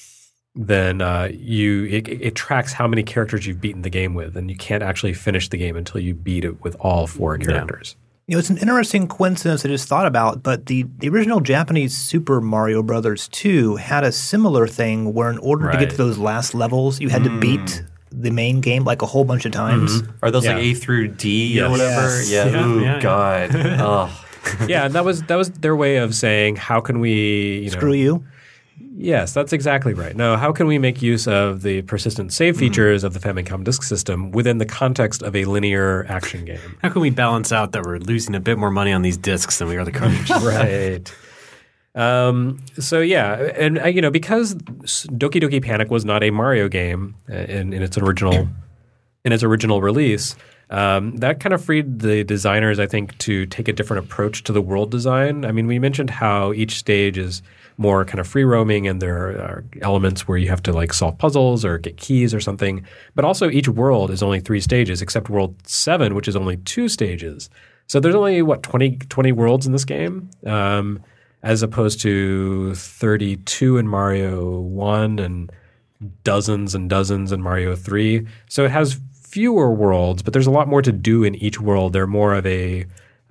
then uh, you it, it tracks how many characters you've beaten the game with, and you can't actually finish the game until you beat it with all four characters. You know, it's an interesting coincidence I just thought about, but the, the original Japanese Super Mario Brothers two had a similar thing where in order to get Right. to those last levels, you had to beat the main game like a whole bunch of times. Are those Yeah. like A through D Yes. or whatever? Yes. Yeah. Yeah, Ooh, yeah, yeah. God. oh. Yeah, and that was that was their way of saying, how can we you know, Screw you. Yes, that's exactly right. No, how can we make use of the persistent save features of the Famicom Disk System within the context of a linear action game? How can we balance out that we're losing a bit more money on these discs than we are the cartridges? Right. Um, so yeah, and uh, you know, because Doki Doki Panic was not a Mario game uh, in, in its original in its original release, um, that kind of freed the designers, I think, to take a different approach to the world design. I mean, we mentioned how each stage is more kind of free roaming, and there are elements where you have to like solve puzzles or get keys or something. But also, each world is only three stages, except World Seven, which is only two stages. So there's only what twenty, twenty worlds in this game. Um, as opposed to thirty-two in Mario one and dozens and dozens in Mario three. So it has fewer worlds, but there's a lot more to do in each world. They're more of a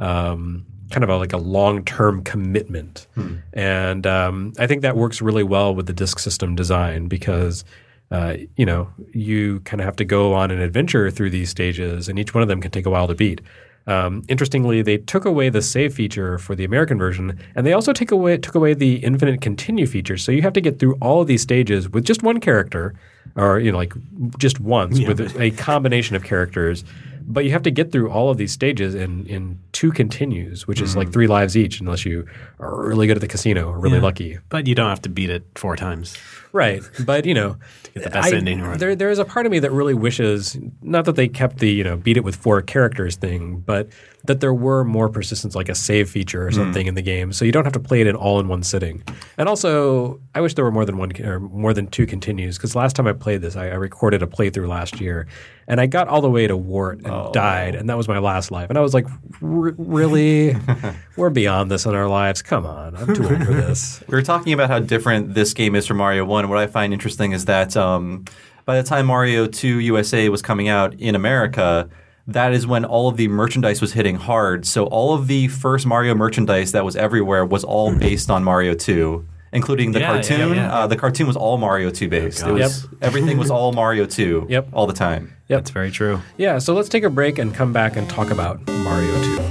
um, kind of a, like a long-term commitment. Hmm. And um, I think that works really well with the disk system design because uh, you know, you kind of have to go on an adventure through these stages, and each one of them can take a while to beat. Um, interestingly, they took away the save feature for the American version, and they also took away took away the infinite continue feature. So you have to get through all of these stages with just one character, or you know, like just once Yeah. with a, a combination of characters. But you have to get through all of these stages in in two continues, which is like three lives each, unless you are really good at the casino or really Yeah. lucky. But you don't have to beat it four times. Right. But, you know, get the best ending or there, there is a part of me that really wishes, not that they kept the, you know, beat it with four characters thing, but that there were more persistence, like a save feature or something in the game. So you don't have to play it in all in one sitting. And also, I wish there were more than one or more than two continues, because last time I played this, I, I recorded a playthrough last year, and I got all the way to Wart and died, and that was my last life. And I was like, R- really? We're beyond this in our lives? Come on. I'm too old for this. We were talking about how different this game is from Mario one. What I find interesting is that um, by the time Mario two U S A was coming out in America, that is when all of the merchandise was hitting hard. So all of the first Mario merchandise that was everywhere was all based on Mario two, including the Yeah, yeah, cartoon. yeah. Uh, the cartoon was all Mario two based. Oh, it was, everything was all Mario two Yep. all the time. Yep. That's very true. Yeah, so let's take a break and come back and talk about Mario two.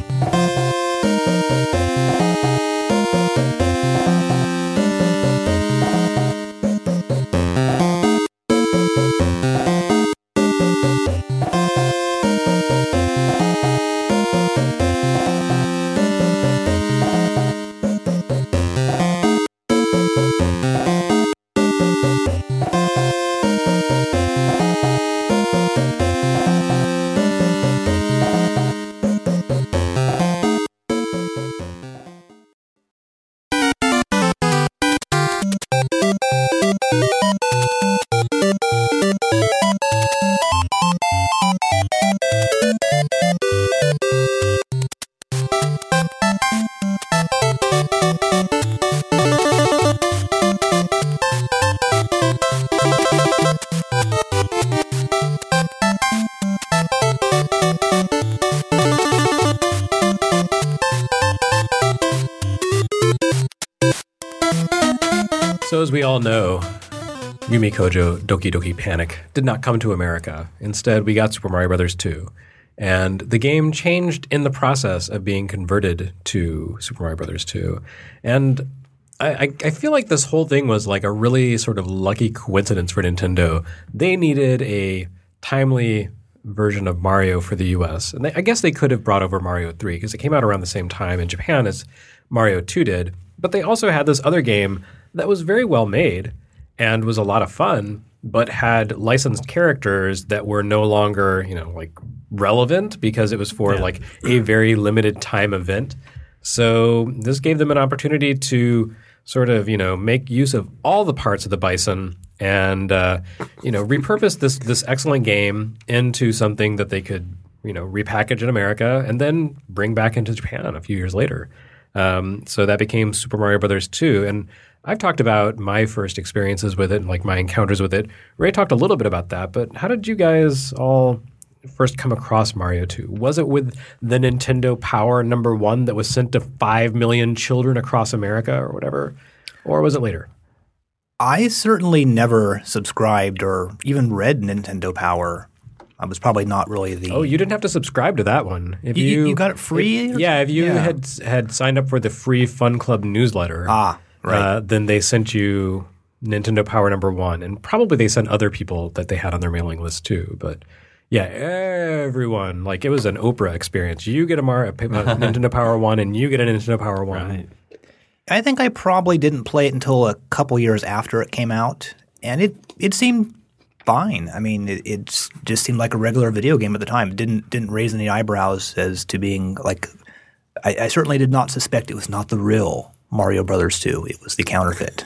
as we all know, Yumi Kojo Doki Doki Panic did not come to America. Instead, we got Super Mario Brothers two. And the game changed in the process of being converted to Super Mario Brothers two. And I, I, I feel like this whole thing was like a really sort of lucky coincidence for Nintendo. They needed a timely version of Mario for the U S. And they, I guess they could have brought over Mario three because it came out around the same time in Japan as Mario two did. But they also had this other game that was very well made and was a lot of fun, but had licensed characters that were no longer, you know, like relevant because it was for yeah. like a very limited time event. So this gave them an opportunity to sort of, you know, make use of all the parts of the Bison and, uh, you know, repurpose this this excellent game into something that they could, you know, repackage in America and then bring back into Japan a few years later. Um, so that became Super Mario Brothers two. And I've talked about my first experiences with it and like my encounters with it. Ray talked a little bit about that, but how did you guys all first come across Mario two? Was it with the Nintendo Power number one that was sent to five million children across America or whatever? Or was it later? I certainly never subscribed or even read Nintendo Power. I was probably not really the – Oh, you didn't have to subscribe to that one. If you, you, you got it free? If, yeah, if you yeah. had had signed up for the free Fun Club newsletter, ah, right. uh, then they sent you Nintendo Power number one. And probably they sent other people that they had on their mailing list too. But yeah, everyone – like it was an Oprah experience. You get a, Mar- a Nintendo Power one and you get a Nintendo Power one. Right. I think I probably didn't play it until a couple years after it came out. And it, it seemed – fine. I mean, it it's just seemed like a regular video game at the time. It didn't didn't raise any eyebrows as to being like I, I certainly did not suspect it was not the real Mario Brothers two. It was the counterfeit.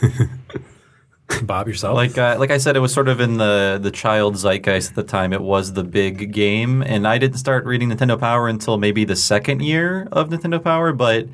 Bob, yourself? Like uh, like I said, it was sort of in the the child zeitgeist at the time. It was the big game, and I didn't start reading Nintendo Power until maybe the second year of Nintendo Power, but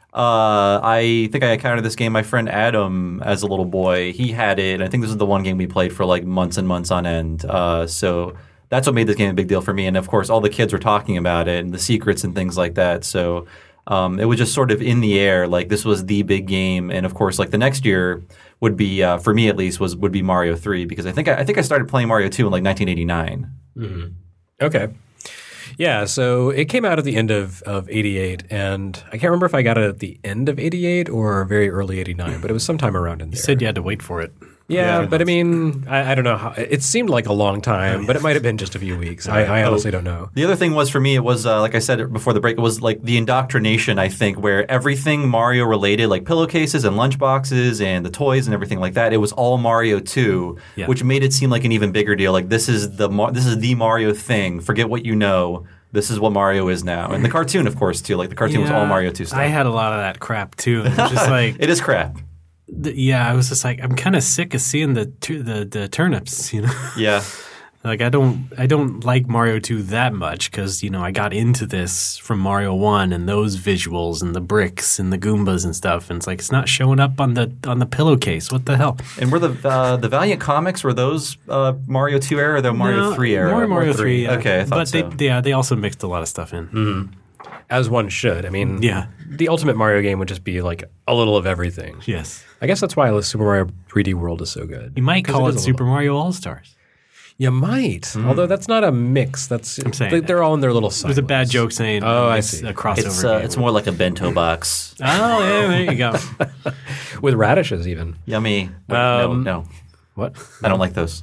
Uh, I think I encountered this game. My friend Adam, as a little boy, he had it. And I think this is the one game we played for like months and months on end. Uh, so that's what made this game a big deal for me. And of course, all the kids were talking about it and the secrets and things like that. So um, it was just sort of in the air. Like this was the big game. And of course, like the next year would be, uh, for me at least, was would be Mario three because I think I, I think I started playing Mario two in like nineteen eighty-nine. Mm-hmm. Okay. Yeah, so it came out at the end of, of eighty-eight, and I can't remember if I got it at the end of eighty-eight or very early eighty-nine, but it was sometime around in there. You said you had to wait for it. Yeah, Yeah. but I mean, I, I don't know. How, it seemed like a long time, but it might have been just a few weeks. I, I honestly don't know. The other thing was for me, it was uh, like I said before the break, it was like the indoctrination. I think where everything Mario related, like pillowcases and lunchboxes and the toys and everything like that, it was all Mario two, Yeah. which made it seem like an even bigger deal. Like this is the Mar- this is the Mario thing. Forget what you know. This is what Mario is now, and the cartoon, of course, too. Like the cartoon was all Mario two stuff. I had a lot of that crap too. It was just like it is crap. the, yeah, I was just like I'm kind of sick of seeing the, tu- the the turnips, you know. Yeah. Like I don't I don't like Mario two that much because you know I got into this from Mario one and those visuals and the bricks and the Goombas and stuff, and it's like it's not showing up on the on the pillowcase. What the hell? And were the uh, the Valiant comics were those uh, Mario two era or the Mario No, three era? More Mario Or three. Yeah. Okay, I thought but so. they yeah they also mixed a lot of stuff in. Mm-hmm. As one should. I mean, Yeah. the ultimate Mario game would just be like a little of everything. Yes, I guess that's why Super Mario three D World is so good. you might 'Cause call is it, a Super little- Mario All Stars. You might, although that's not a mix. That's I'm saying they, they're all in their little silos. It was a bad joke saying Oh, I it's see. a crossover. It's uh, game. it's more like a bento box. Oh, yeah, there you go. with radishes even. Yummy. Wait, Um, no, no, What? I don't like those.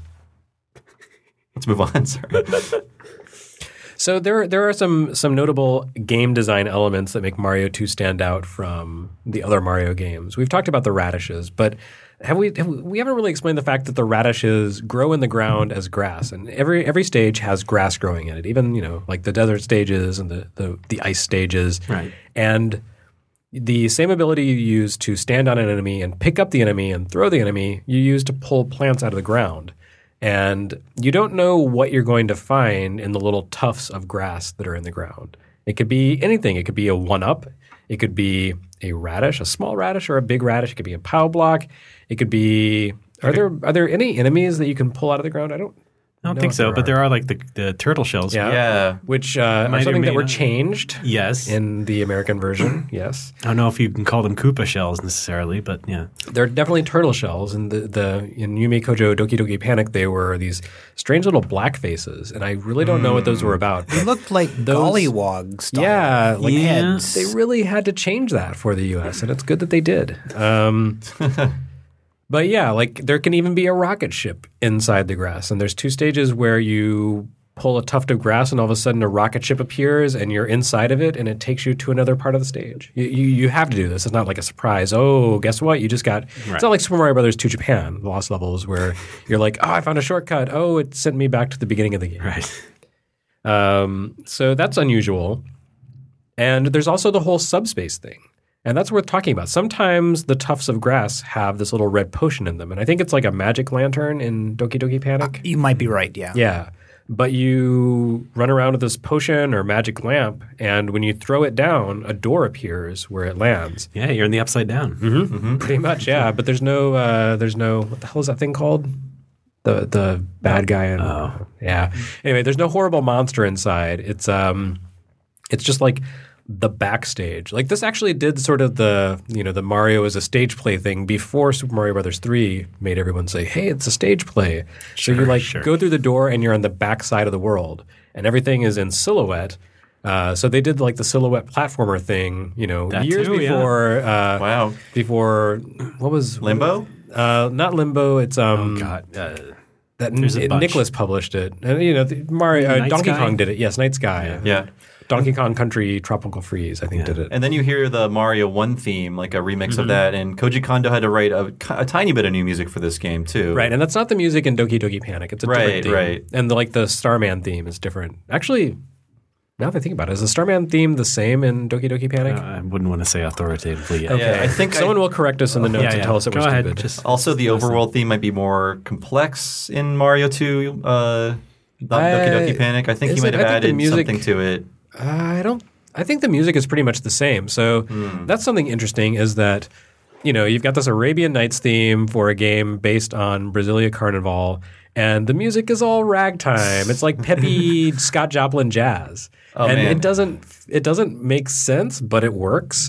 Let's move on. Sorry. So there there are some some notable game design elements that make Mario two stand out from the other Mario games. We've talked about the radishes, but have we have we, we haven't really explained the fact that the radishes grow in the ground as grass, and every every stage has grass growing in it. Even you know like the desert stages and the the, the ice stages, Right. And the same ability you use to stand on an enemy and pick up the enemy and throw the enemy, you use to pull plants out of the ground. And you don't know what you're going to find in the little tufts of grass that are in the ground. It could be anything. It could be a one-up. It could be a radish, a small radish or a big radish. It could be a POW block. It could be – are there are there any enemies that you can pull out of the ground? I don't I don't know think if so, there but are. there are like the, the turtle shells. Yeah. Yeah. Which uh, Might are or something may that were not. changed Yes. in the American version. Yes. I don't know if you can call them Koopa shells necessarily, but yeah. They're definitely turtle shells. In the, the in Yume Kojo Doki Doki Panic, they were these strange little black faces, and I really don't know what those were about. They looked like gollywog style. Yeah, like Yeah. heads. they really had to change that for the U S, and it's good that they did. Um, but yeah, like there can even be a rocket ship inside the grass, and there's two stages where you pull a tuft of grass, and all of a sudden a rocket ship appears, and you're inside of it, and it takes you to another part of the stage. You you, you have to do this. It's not like a surprise. Oh, guess what? You just got. It's not like Super Mario Brothers two Japan, the Lost Levels, where you're like, oh, I found a shortcut. Oh, it sent me back to the beginning of the game. Right. Um, so that's unusual. And there's also the whole subspace thing. And that's worth talking about. Sometimes the tufts of grass have this little red potion in them. And I think it's like a magic lantern in Doki Doki Panic. You might be right, yeah. Yeah. But you run around with this potion or magic lamp, and when you throw it down, a door appears where it lands. Yeah, you're in the upside down. Mm-hmm. Pretty much, yeah. But there's no, uh, there's no, what the hell is that thing called? The the bad guy. In, Oh. Yeah. Anyway, there's no horrible monster inside. It's um, it's just like the backstage. Like this actually did sort of the, you know, the Mario as a stage play thing before Super Mario Brothers three made everyone say, hey, it's a stage play. Sure, so you like sure. go through the door and you're on the back side of the world, and everything is in silhouette. Uh, so they did like the silhouette platformer thing, you know, That years too, yeah. before. Uh, Wow. Before what was Limbo? Uh, not Limbo. It's um. Oh, God. Uh, That There's a N- bunch. Nicholas published it, and you know the, Mario uh, Night Donkey Sky? Kong did it. Yes, Night Sky. Yeah. Donkey Kong Country Tropical Freeze, I think, Yeah. did it. And then you hear the Mario one theme, like a remix of that, and Koji Kondo had to write a, a tiny bit of new music for this game too. Right, and that's not the music in Doki Doki Panic. It's a Right, different theme. right. And the, like the Starman theme is different. Actually, now that I think about it, is the Starman theme the same in Doki Doki Panic? I wouldn't want to say authoritatively yet. Yeah, I think Someone I, will correct us in the notes Yeah, and yeah. tell us that Go we're ahead. stupid. Just also the overworld theme might be more complex in Mario two. Uh, not Doki Doki I- Panic. I think he is might it- have I think the added music- something to it. Uh, I don't. I think the music is pretty much the same. So Hmm. that's something interesting. Is that you know you've got this Arabian Nights theme for a game based on Brasilia Carnival, and the music is all ragtime. It's like peppy Scott Joplin jazz, Oh, and man. it doesn't it doesn't make sense, but it works.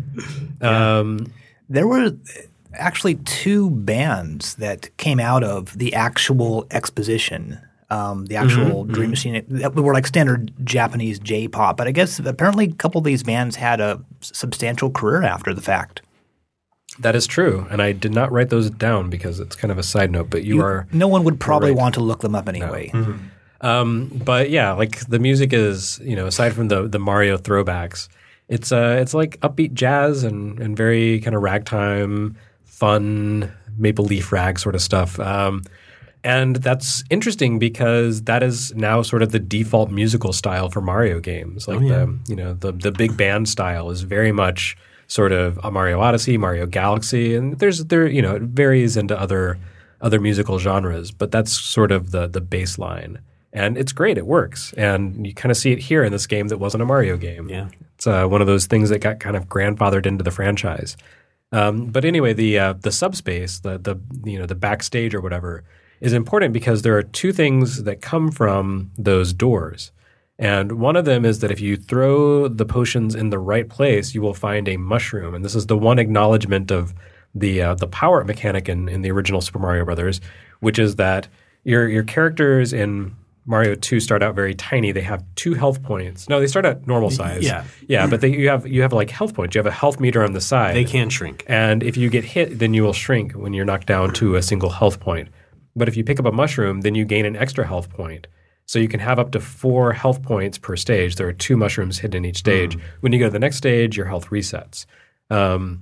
Um, There were actually two bands that came out of the actual exposition, um, the actual Dream Machine, that were like standard Japanese J-pop. But I guess apparently a couple of these bands had a substantial career after the fact. that is true, and I did not write those down because it's kind of a side note. But you, are. No one would probably right. want to look them up anyway. Um, but yeah, like the music is, you know, aside from the the Mario throwbacks, it's uh it's like upbeat jazz and and very kind of ragtime, fun maple leaf rag sort of stuff. Um, and that's interesting because that is now sort of the default musical style for Mario games. Like yeah. the you know the the big band style is very much sort of a Mario Odyssey, Mario Galaxy, and there's there you know it varies into other other musical genres, but that's sort of the the baseline. And it's great. It works. And you kind of see it here in this game that wasn't a Mario game. Yeah. It's uh, one of those things that got kind of grandfathered into the franchise. Um, but anyway, the uh, the subspace, the the you know the backstage or whatever, is important because there are two things that come from those doors. And one of them is that if you throw the potions in the right place, you will find a mushroom. And this is the one acknowledgement of the uh, the power mechanic in, in the original Super Mario Brothers, which is that your your characters in Mario two start out very tiny. They have two health points. No, they start at normal size. Yeah. Yeah, but they, you have you have like health points. You have a health meter on the side. They can shrink. And if you get hit, then you will shrink when you're knocked down to a single health point. But if you pick up a mushroom, then you gain an extra health point. So you can have up to four health points per stage. There are two mushrooms hidden in each stage. When you go to the next stage, your health resets. Um,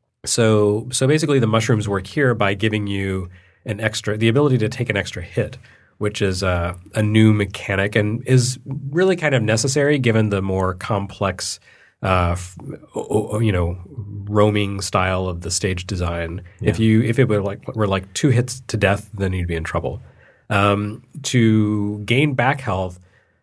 so so basically the mushrooms work here by giving you an extra, the ability to take an extra hit, which is a, a new mechanic and is really kind of necessary given the more complex, uh, f- o- o- you know, roaming style of the stage design. If you if it were like were like two hits to death, then you'd be in trouble. Um, to gain back health,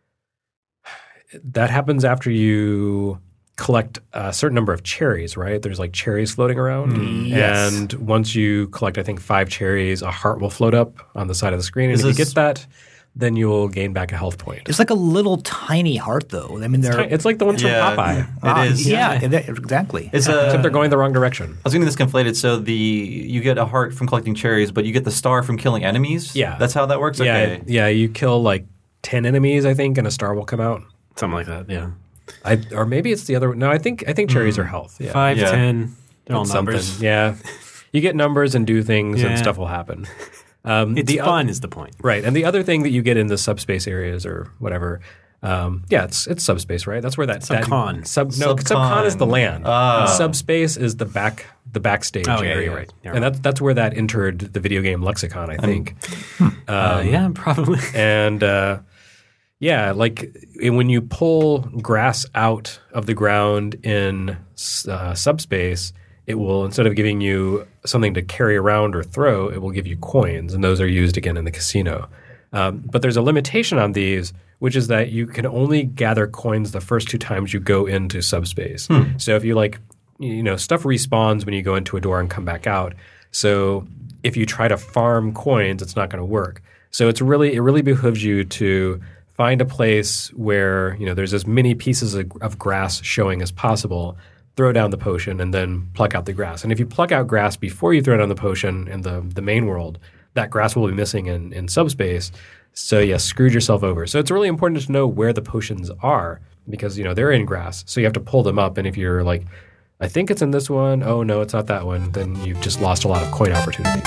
that happens after you collect a certain number of cherries, right? There's like cherries floating around. Yes. And once you collect, I think, five cherries, a heart will float up on the side of the screen. And Is if you this- get that, then you'll gain back a health point. It's like a little tiny heart, though. I mean, they're It's like the ones Yeah, from Popeye. it Ah, is. Yeah, it- exactly. It's a, Except they're going the wrong direction. I was getting this conflated. So the you get a heart from collecting cherries, but you get the star from killing enemies. Yeah. That's how that works. Yeah, Okay. yeah. You kill like ten enemies, I think, and a star will come out. Something like that. Yeah. I, or maybe it's the other. No, I think I think cherries are health. Yeah. Five, Yeah. ten. They're all Something. numbers. Yeah. You get numbers and do things, Yeah. and stuff will happen. Um, It's the o- fun is the point. Right, and the other thing that you get in the subspace areas or whatever, um, yeah, it's it's subspace, right? That's where that that- Subcon. Sub, no, Subcon. subcon is the land. Ah. Subspace is the back the backstage Oh, yeah, area, you're right. You're and right. that's that's where that entered the video game lexicon, I think. Uh, yeah, probably. And uh, yeah, like eh, when you pull grass out of the ground in uh, subspace, it will, instead of giving you something to carry around or throw, it will give you coins, and those are used again in the casino. Um, but there's a limitation on these, which is that you can only gather coins the first two times you go into subspace. So if you like, you know, stuff respawns when you go into a door and come back out. So if you try to farm coins, it's not going to work. So it's really it really behooves you to find a place where, you know, there's as many pieces of, of grass showing as possible, throw down the potion, and then pluck out the grass. And if you pluck out grass before you throw down the potion in the, the main world, that grass will be missing in, in subspace. So yeah, screwed yourself over. So it's really important to know where the potions are because, you know, they're in grass. So you have to pull them up. And if you're like, I think it's in this one, oh no, it's not that one, then you've just lost a lot of coin opportunities.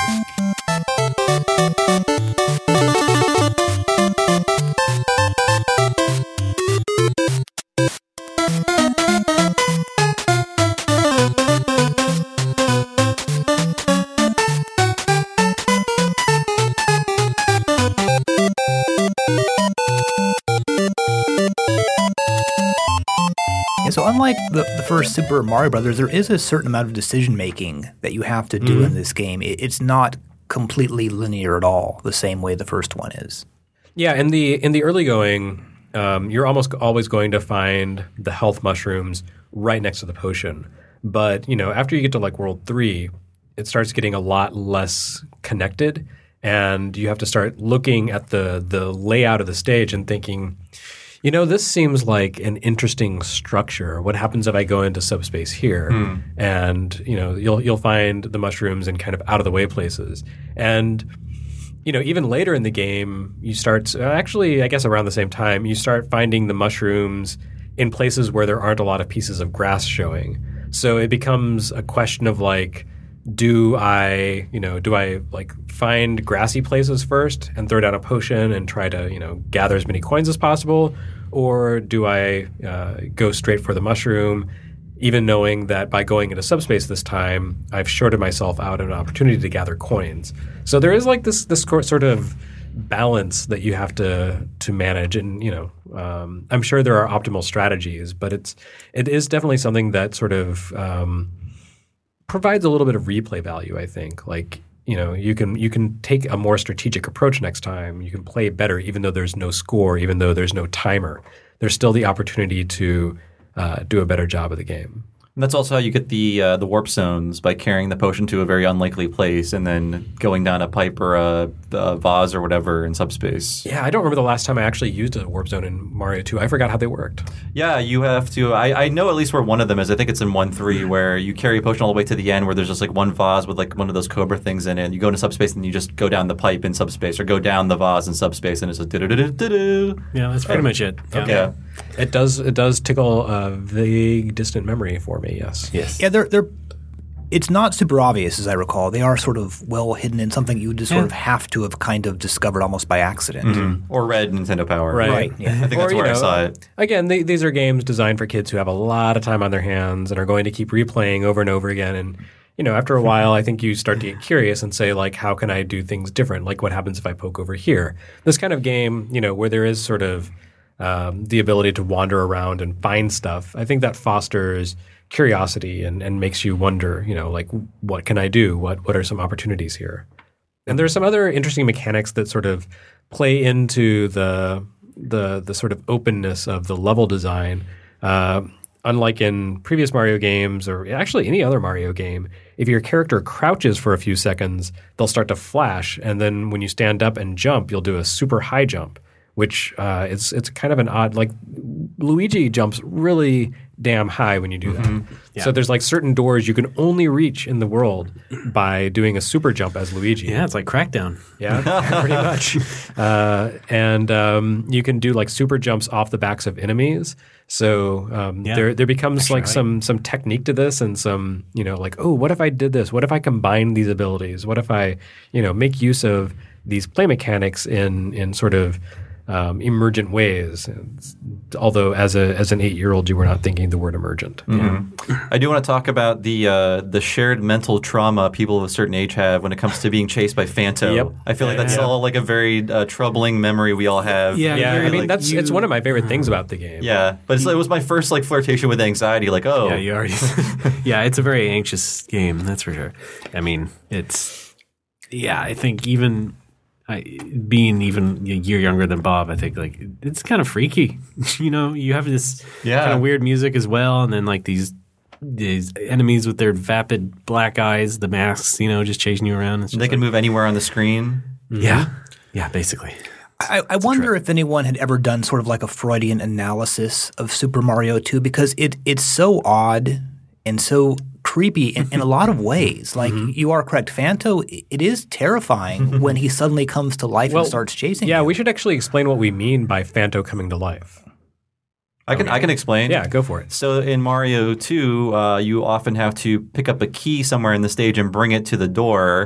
Yeah, so unlike the, the first Super Mario Brothers, there is a certain amount of decision making that you have to do in this game. It, it's not completely linear at all, the same way the first one is. Yeah, in the in the early going, um, you're almost always going to find the health mushrooms right next to the potion. But you know, after you get to like World Three, it starts getting a lot less connected, and you have to start looking at the the layout of the stage and thinking, you know, this seems like an interesting structure. What happens if I go into subspace here? Hmm. And you know, you'll you'll find the mushrooms in kind of out of the way places, and you know, even later in the game, you start uh, actually, I guess, around the same time, you start finding the mushrooms in places where there aren't a lot of pieces of grass showing. So it becomes a question of like, do I, you know, do I like find grassy places first and throw down a potion and try to, you know, gather as many coins as possible, or do I uh, go straight for the mushroom? Even knowing that by going into subspace this time, I've shorted myself out an opportunity to gather coins. So there is like this this sort of balance that you have to to manage, and you know, um, I'm sure there are optimal strategies, but it's it is definitely something that sort of um, provides a little bit of replay value. I think, like you know, you can you can take a more strategic approach next time. You can play better, even though there's no score, even though there's no timer. There's still the opportunity to Uh, do a better job of the game. And that's also how you get the uh, the warp zones, by carrying the potion to a very unlikely place and then going down a pipe or a, a vase or whatever in subspace. Yeah, I don't remember the last time I actually used a warp zone in Mario two. I forgot how they worked. Yeah, you have to. I, I know at least where one of them is. I think it's in one three, where you carry a potion all the way to the end, where there's just like one vase with like one of those Cobra things in it. You go into subspace and you just go down the pipe in subspace, or go down the vase in subspace, and it's like do do do do do. Yeah, that's pretty much it. Yeah. Yeah. It does it does tickle a vague, distant memory for me, yes. Yes. Yeah, they're they're. It's not super obvious, as I recall. They are sort of well hidden in something you just sort Yeah. of have to have kind of discovered almost by accident. Mm-hmm. Or red Nintendo Power. Right. Right, yeah. I think Or, that's you where I know, saw it. Again, they, these are games designed for kids who have a lot of time on their hands and are going to keep replaying over and over again. And, you know, after a while, I think you start to get curious and say, like, how can I do things different? Like, what happens if I poke over here? This kind of game, you know, where there is sort of um, the ability to wander around and find stuff, I think that fosters curiosity and, and makes you wonder, you know, like, what can I do? What what are some opportunities here? And there's some other interesting mechanics that sort of play into the the the sort of openness of the level design. Uh, unlike in previous Mario games, or actually any other Mario game, if your character crouches for a few seconds, they'll start to flash, and then when you stand up and jump, you'll do a super high jump, which uh, it's it's kind of an odd, like Luigi jumps really damn high when you do that. Mm-hmm. Yeah. So there's like certain doors you can only reach in the world by doing a super jump as Luigi. Yeah, it's like Crackdown. Yeah, pretty much. Uh, and um, you can do like super jumps off the backs of enemies. So um, yeah. there there becomes That's like right. some some technique to this, and some, you know, like, oh, what if I did this? What if I combine these abilities? What if I, you know, make use of these play mechanics in in sort of Um, emergent ways, although as a as an eight year old you were not thinking the word emergent. Mm-hmm. Yeah. I do want to talk about the uh, the shared mental trauma people of a certain age have when it comes to being chased by Phanto. Yep. I feel like that's yeah. all like a very uh, troubling memory we all have. Yeah, yeah. Very, I mean like, that's you, it's one of my favorite things about the game. Yeah, but it's, it was my first like flirtation with anxiety. Like, oh, yeah, you already. Yeah, it's a very anxious game. That's for sure. I mean, it's yeah. I think even. I, being even a year younger than Bob, I think like it's kind of freaky. You know, you have this yeah. kind of weird music as well, and then like these these enemies with their vapid black eyes, the masks, you know, just chasing you around. They can like, move anywhere on the screen. Mm-hmm. Yeah, yeah, basically. I, I wonder if anyone had ever done sort of like a Freudian analysis of Super Mario two, because it it's so odd and so creepy in, in a lot of ways. Like, mm-hmm. you are correct. Phanto, it is terrifying when he suddenly comes to life well, and starts chasing yeah, you. Yeah, we should actually explain what we mean by Phanto coming to life. I can I can explain. Yeah, go for it. So in Mario two, uh, you often have to pick up a key somewhere in the stage and bring it to the door.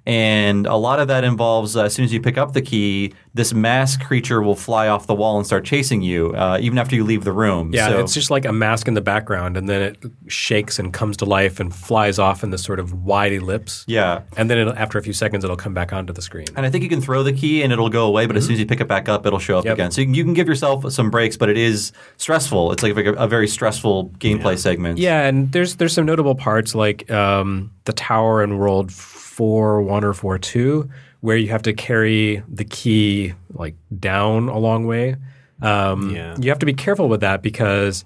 And a lot of that involves, uh, as soon as you pick up the key, this mask creature will fly off the wall and start chasing you, uh, even after you leave the room. Yeah, so, it's just like a mask in the background, and then it shakes and comes to life and flies off in this sort of wide ellipse. Yeah. And then it'll, after a few seconds, it'll come back onto the screen. And I think you can throw the key and it'll go away, but mm-hmm. as soon as you pick it back up, it'll show up yep. again. So you can, you can give yourself some breaks, but it is stressful. It's like a, a very stressful gameplay yeah. segment. Yeah, and there's there's some notable parts like um, the tower in World four one or four two, where you have to carry the key like down a long way. Um, yeah. You have to be careful with that because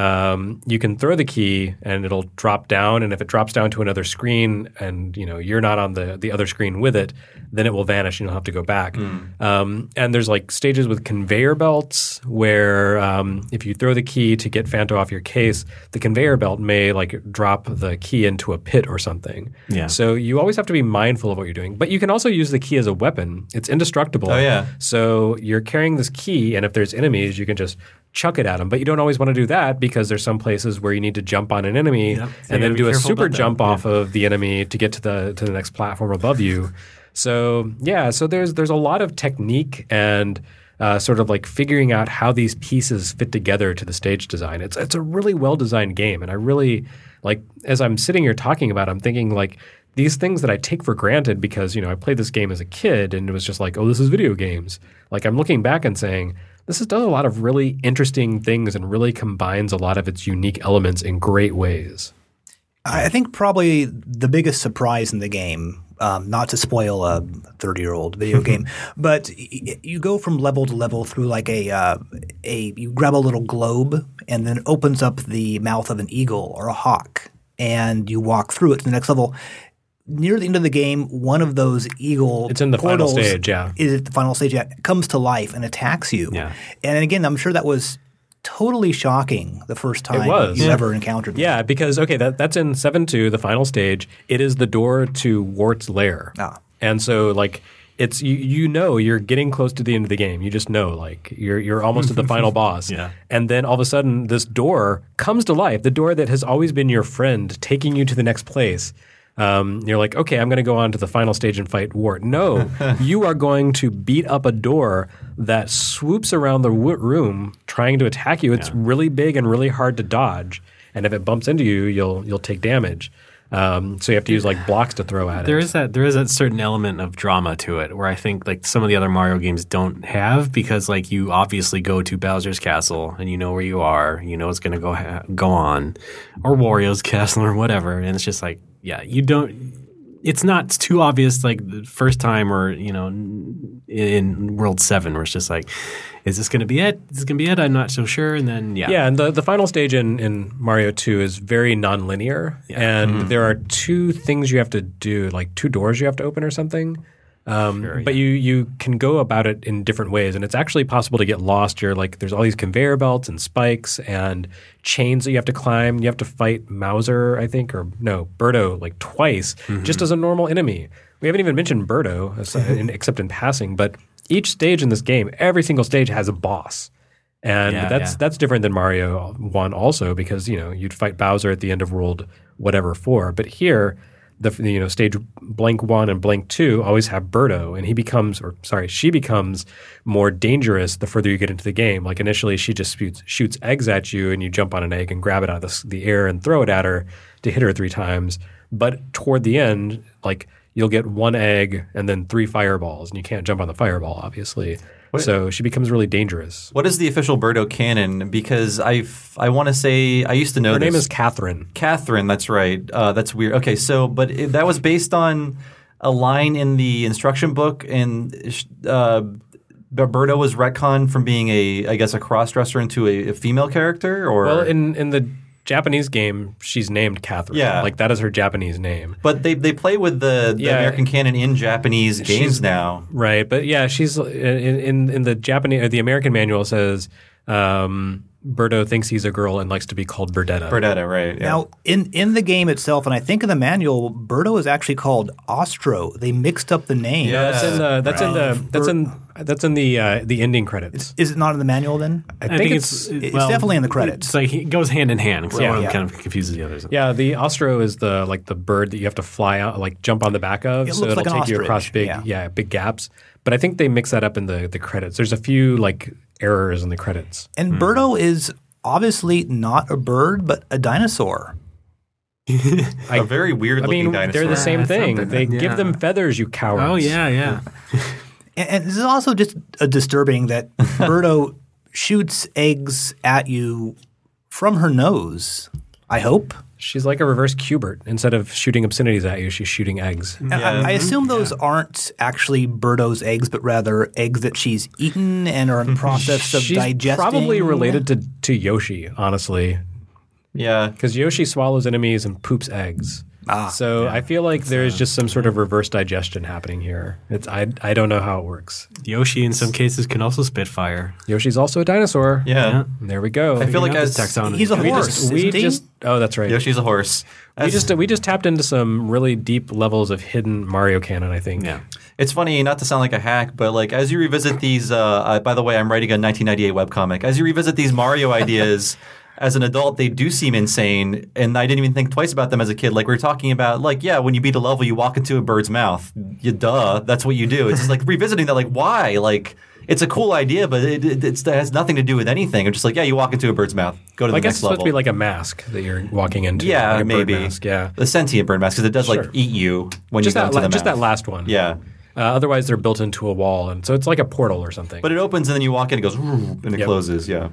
um, you can throw the key and it'll drop down, and if it drops down to another screen and you know you're not on the, the other screen with it, then it will vanish and you'll have to go back. Mm. Um, and there's like stages with conveyor belts where um, if you throw the key to get Phanto off your case, the conveyor belt may like drop the key into a pit or something. Yeah. So you always have to be mindful of what you're doing. But you can also use the key as a weapon. It's indestructible. Oh, yeah. So you're carrying this key, and if there's enemies, you can just chuck it at them. But you don't always want to do that because there's some places where you need to jump on an enemy yep. so and then do a super that. jump yeah. off of the enemy to get to the to the next platform above you. So yeah, so there's there's a lot of technique and uh, sort of like figuring out how these pieces fit together to the stage design. It's it's a really well designed game, and I really like as I'm sitting here talking about it, I'm thinking like these things that I take for granted because you know I played this game as a kid and it was just like, oh, this is video games. Like I'm looking back and saying, this has done a lot of really interesting things and really combines a lot of its unique elements in great ways. I think probably the biggest surprise in the game, um, not to spoil a thirty-year-old video game, but y- you go from level to level through like a uh, a you grab a little globe and then it opens up the mouth of an eagle or a hawk, and you walk through it to the next level. Near the end of the game, one of those eagle it's in the final stage, yeah, is it the final stage? Yeah, comes to life and attacks you. Yeah, and again, I'm sure that was totally shocking the first time it was. you yeah. ever encountered them. Yeah, because okay, that, that's in seven two, the final stage. It is the door to Wart's lair, ah. and so like it's you, you know you're getting close to the end of the game. You just know like you're you're almost at the final boss, yeah. And then all of a sudden, this door comes to life. The door that has always been your friend, taking you to the next place. Um, you're like, okay, I'm going to go on to the final stage and fight Wart. No, you are going to beat up a door that swoops around the w- room trying to attack you. It's yeah. really big and really hard to dodge, and if it bumps into you, you'll you'll take damage. Um, so you have to use like blocks to throw at there it. Is that there is that certain element of drama to it where I think like some of the other Mario games don't have, because like you obviously go to Bowser's Castle and you know where you are, you know what's going to go ha- go on, or Wario's Castle or whatever, and it's just like yeah, you don't. it's not too obvious like the first time or, you know, in World seven where it's just like, is this going to be it? Is this going to be it? I'm not so sure. And then, yeah. Yeah, and the, the final stage in, in Mario two is very nonlinear. Yeah. And mm-hmm. there are two things you have to do, like two doors you have to open or something. Um, sure, but yeah. you you can go about it in different ways, and it's actually possible to get lost. You're like, there's all these conveyor belts and spikes and chains that you have to climb. You have to fight Mauser, I think, or no, Birdo, like twice, mm-hmm. just as a normal enemy. We haven't even mentioned Birdo, except in passing. But each stage in this game, every single stage has a boss, and yeah, that's yeah. that's different than Mario one also, because you know you'd fight Bowser at the end of World whatever four, but here. The you know stage blank one and blank two always have Birdo, and he becomes or sorry she becomes more dangerous the further you get into the game. Like initially she just shoots, shoots eggs at you, and you jump on an egg and grab it out of the, the air and throw it at her to hit her three times. But toward the end, like you'll get one egg and then three fireballs, and you can't jump on the fireball obviously. What? So she becomes really dangerous. What is the official Birdo canon? Because I I want to say I used to know her this. name is Catherine. Catherine, that's right. Uh, that's weird. Okay, so but it, that was based on a line in the instruction book, and uh, Birdo was retconned from being a I guess a cross-dresser into a, a female character, or well in in the Japanese game, she's named Catherine. Yeah. Like, that is her Japanese name. But they they play with the, the yeah. American canon in Japanese games she's, now. Right. But, yeah, she's in, in, in the Japanese – the American manual says um, Birdo thinks he's a girl and likes to be called Birdetta. Birdetta, right. Yeah. Now, in, in the game itself, and I think in the manual, Birdo is actually called Ostro. They mixed up the name. Yeah. That's in the – that's, in the, that's, in, that's in the uh, the ending credits. Is it not in the manual then? I think, I think it's, it's, it's well, definitely in the credits. It's like it goes hand in hand. So yeah, one yeah. kind of confuses the others. Yeah, the Ostro is the like the bird that you have to fly out, like jump on the back of, it so it'll like take you across big, yeah. yeah, big gaps. But I think they mix that up in the the credits. There's a few like errors in the credits. And mm. Birdo is obviously not a bird, but a dinosaur. I, a very weird looking I mean, dinosaur. They're the same thing. They yeah. give them feathers, you cowards. Oh yeah, yeah. And, and this is also just a disturbing that Birdo shoots eggs at you from her nose, I hope. She's like a reverse Q*bert. Instead of shooting obscenities at you, she's shooting eggs. Yeah. I, I assume those yeah. aren't actually Birdo's eggs, but rather eggs that she's eaten and are in process of she's digesting. Probably related to, to Yoshi, honestly. Yeah. Because Yoshi swallows enemies and poops eggs. Ah, so yeah. I feel like it's, there's uh, just some sort of reverse digestion happening here. It's I I don't know how it works. Yoshi in some cases can also spit fire. Yoshi's also a dinosaur. Yeah. yeah. There we go. I feel like as taxonomy. He's a we horse. Just, we just oh that's right. Yoshi's a horse. We as, just we just tapped into some really deep levels of hidden Mario canon, I think. Yeah. It's funny, not to sound like a hack, but like as you revisit these, uh, uh, by the way, I'm writing a nineteen ninety-eight webcomic. As you revisit these Mario ideas, as an adult, they do seem insane, and I didn't even think twice about them as a kid. Like we were talking about, like, yeah, when you beat a level, you walk into a bird's mouth. You duh, that's what you do. It's just like revisiting that, like, why? Like, it's a cool idea, but it, it, it's, it has nothing to do with anything. It's just like, yeah, you walk into a bird's mouth. Go to well, the I next guess it's level. supposed to be like a mask that you're walking into. Yeah, like a maybe. Bird mask, yeah. The sentient bird mask, because it does, sure. like, eat you when just you go that, into the Just mouth. that last one. Yeah. Uh, otherwise, they're built into a wall, and so it's like a portal or something. But it opens, and then you walk in, it goes, and it yep. closes, yeah.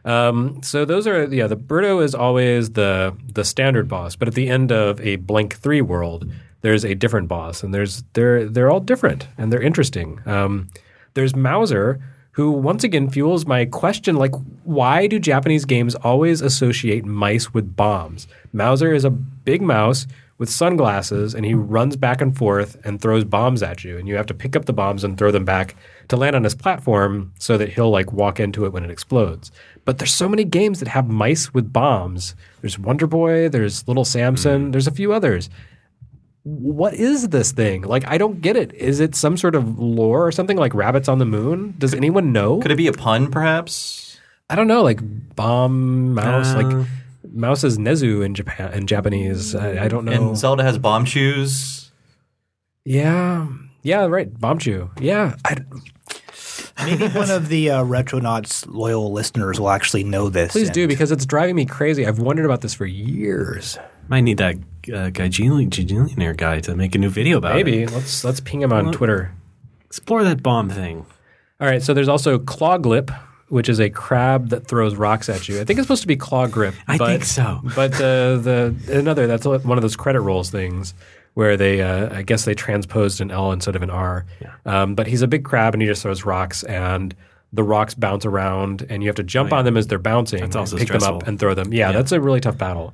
Um, so those are yeah. The Birdo is always the the standard boss, but at the end of a Blank three world, there's a different boss, and there's they're they're all different and they're interesting. Um, there's Mauser, who once again fuels my question: like, why do Japanese games always associate mice with bombs? Mauser is a big mouse with sunglasses, and he runs back and forth and throws bombs at you, and you have to pick up the bombs and throw them back to land on his platform so that he'll like walk into it when it explodes. But there's so many games that have mice with bombs. There's Wonder Boy, there's Little Samson, mm. there's a few others. What is this thing? Like, I don't get it. Is it some sort of lore or something like Rabbits on the Moon? Does anyone know? Could it be a pun, perhaps? I don't know, like bomb, mouse, uh. like mouse is Nezu in Japan in Japanese. I, I don't know. And Zelda has bomb shoes. Yeah. Yeah, right. Bombchu. Yeah. I, Maybe one of the uh, Retronauts loyal listeners will actually know this. Please and do, because it's driving me crazy. I've wondered about this for years. Might need that uh, Gajillionaire guy to make a new video about Maybe. it. Maybe. Let's let's ping him on well, Twitter. Explore that bomb thing. All right. So there's also Clawglip, which is a crab that throws rocks at you. I think it's supposed to be Claw Grip. I but, think so. But the the another that's one of those credit rolls things where they, uh, I guess they transposed an L instead of an R. Yeah. Um, but he's a big crab and he just throws rocks and the rocks bounce around and you have to jump Oh, yeah. on them as they're bouncing. That's also pick them stressful. up and throw them. Yeah, Yeah. that's a really tough battle.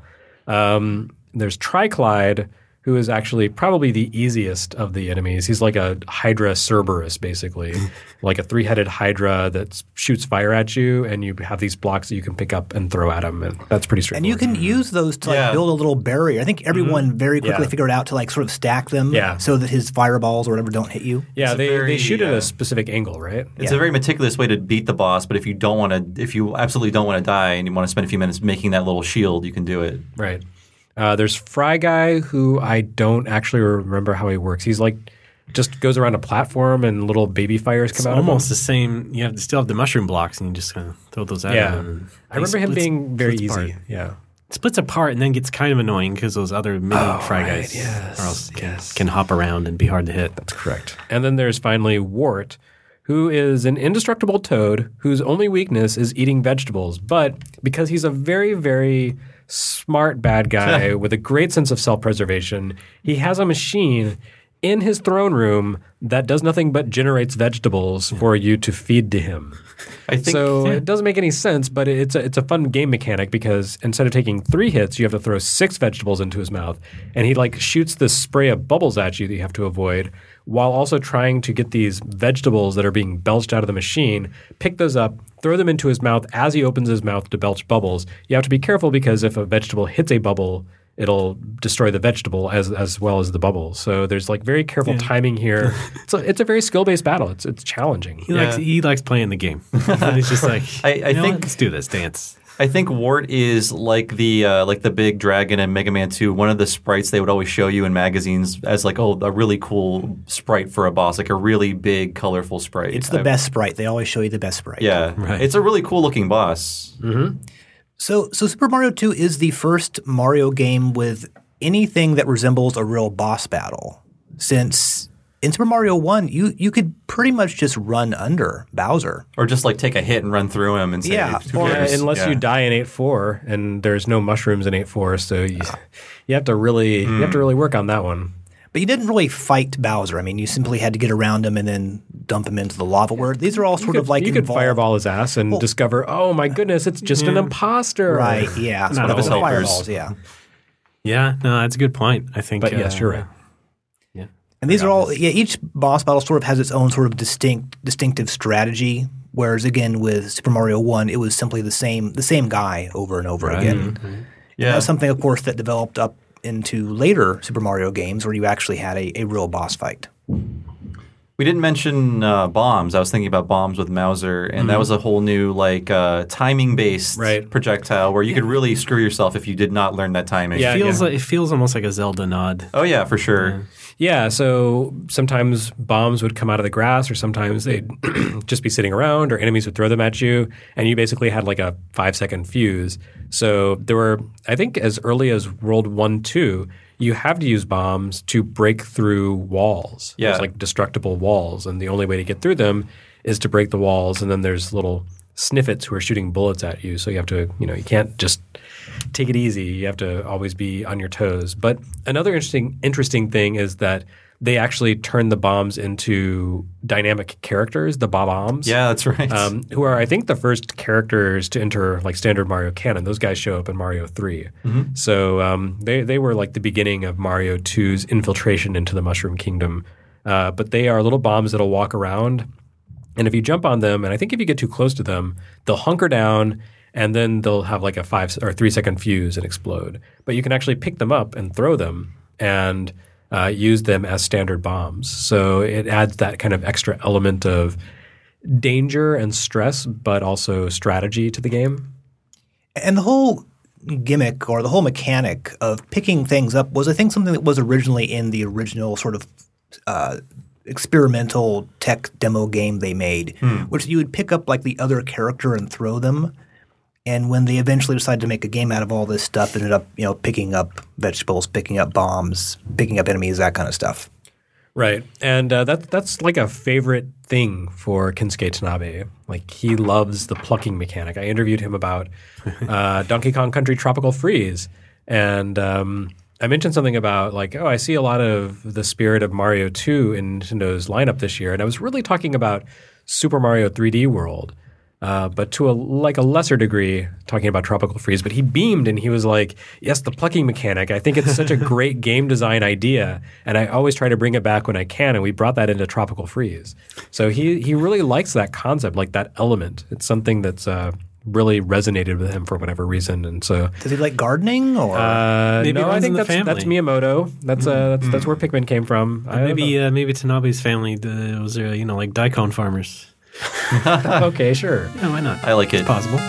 Um, there's Triclide, who is actually probably the easiest of the enemies. He's like a Hydra Cerberus, basically, like a three-headed Hydra that shoots fire at you, and you have these blocks that you can pick up and throw at him, and that's pretty And you straightforward. can use those to like Yeah. build a little barrier. I think everyone very quickly Yeah. figured out to like sort of stack them Yeah. so that his fireballs or whatever don't hit you. yeah, It's a they, very, they shoot at uh, a specific angle, right? It's Yeah. a very meticulous way to beat the boss, but if you don't want to, if you absolutely don't want to die and you want to spend a few minutes making that little shield, you can do it. Right. Uh, there's Fry Guy, who I don't actually remember how he works. He's like just goes around a platform and little baby fires come It's out almost of the same. You have to still have the mushroom blocks, and you just kind of throw those at him. Yeah. him. and I he remember him splits- being very splits easy. apart. Yeah. Splits apart and then gets kind of annoying because those other mini fry right, guys yes, or else can, yes. can hop around and be hard to hit. That's correct. And then there's finally Wart, who is an indestructible toad whose only weakness is eating vegetables. But because he's a very, very smart bad guy with a great sense of self-preservation, he has a machine in his throne room that does nothing but generates vegetables for you to feed to him. I think So it doesn't make any sense, but it's a, it's a fun game mechanic because instead of taking three hits, you have to throw six vegetables into his mouth. And he like shoots this spray of bubbles at you that you have to avoid while also trying to get these vegetables that are being belched out of the machine, pick those up, throw them into his mouth as he opens his mouth to belch bubbles. You have to be careful because if a vegetable hits a bubble, it'll destroy the vegetable as as well as the bubble. So there's like very careful Yeah. timing here. It's a, it's a very skill-based battle. It's it's challenging. He likes Yeah. he likes playing the game. He's just like, I- I "You know think- what? Let's do this dance. I think Wart is like the uh, like the big dragon in Mega Man two. One of the sprites they would always show you in magazines as like, oh, a really cool sprite for a boss, like a really big, colorful sprite. It's the I- best sprite. They always show you the best sprite. Yeah, Right. It's a really cool looking boss. So, so Super Mario two is the first Mario game with anything that resembles a real boss battle. Since in Super Mario one, you you could pretty much just run under Bowser. Or just like take a hit and run through him and say, Yeah, who or- Yeah, cares? unless Yeah. you die in eight four, and there's no mushrooms in eight four, so you, you have to really you have to really work on that one. But you didn't really fight Bowser. I mean, you simply had to get around him and then dump him into the lava. Where these are all sort you of could, like you could involved- fireball his ass and discover, oh my goodness, it's just an imposter. Right? Yeah, Not sort all of the helpers. fireballs. Yeah. Yeah, no, that's a good point. I think. But yes, uh, you're right. Yeah. And these are all yeah. Each boss battle sort of has its own sort of distinct distinctive strategy. Whereas again with Super Mario one, it was simply the same the same guy over and over again. Yeah. That's something, of course, that developed up into later Super Mario games where you actually had a, a real boss fight. We didn't mention uh, bombs. I was thinking about bombs with Mauser, and that was a whole new like uh, timing-based Right. projectile where you could really screw yourself if you did not learn that timing. Yeah, It feels like it feels almost like a Zelda nod. Oh yeah, for sure. Yeah, so sometimes bombs would come out of the grass, or sometimes they'd just be sitting around, or enemies would throw them at you, and you basically had like a five second fuse. So there were, I think, as early as World One, Two, you have to use bombs to break through walls. Yeah. There's like destructible walls, and the only way to get through them is to break the walls. And then there's little sniffets who are shooting bullets at you, so you have to, you know, you can't just take it easy. You have to always be on your toes. But another interesting interesting thing is that they actually turn the bombs into dynamic characters, the bob-ombs. Yeah, that's right. Um, who are, I think, the first characters to enter like standard Mario canon. Those guys show up in Mario three. So um, they, they were like the beginning of Mario two's infiltration into the Mushroom Kingdom. Uh, but they are little bombs that'll walk around. And if you jump on them, and I think if you get too close to them, they'll hunker down and then they'll have like a five or three second fuse and explode. But you can actually pick them up and throw them and uh, use them as standard bombs. So it adds that kind of extra element of danger and stress, but also strategy to the game. And the whole gimmick or the whole mechanic of picking things up was, I think, something that was originally in the original sort of uh, experimental tech demo game they made, which you would pick up like the other character and throw them. And when they eventually decided to make a game out of all this stuff, ended up, you know, picking up vegetables, picking up bombs, picking up enemies, that kind of stuff. Right. And uh, that, that's like a favorite thing for Kensuke Tanabe. Like he loves the plucking mechanic. I interviewed him about uh, Donkey Kong Country Tropical Freeze. And um, I mentioned something about like, oh, I see a lot of the spirit of Mario two in Nintendo's lineup this year, and I was really talking about Super Mario three D World, uh, but to a like a lesser degree, talking about Tropical Freeze. But he beamed and he was like, "Yes, the plucking mechanic. I think it's such a great game design idea, and I always try to bring it back when I can." And we brought that into Tropical Freeze. So he he really likes that concept, like that element. It's something that's uh, really resonated with him for whatever reason. And so, Does he like gardening or? uh, Maybe it no, I runs think in the that's that's family. Miyamoto. That's uh, that's that's where Pikmin came from. I don't Maybe uh, maybe Tanabe's family uh, was uh, you know like daikon farmers. know. Okay, sure. Yeah, why not? I like it. It's possible.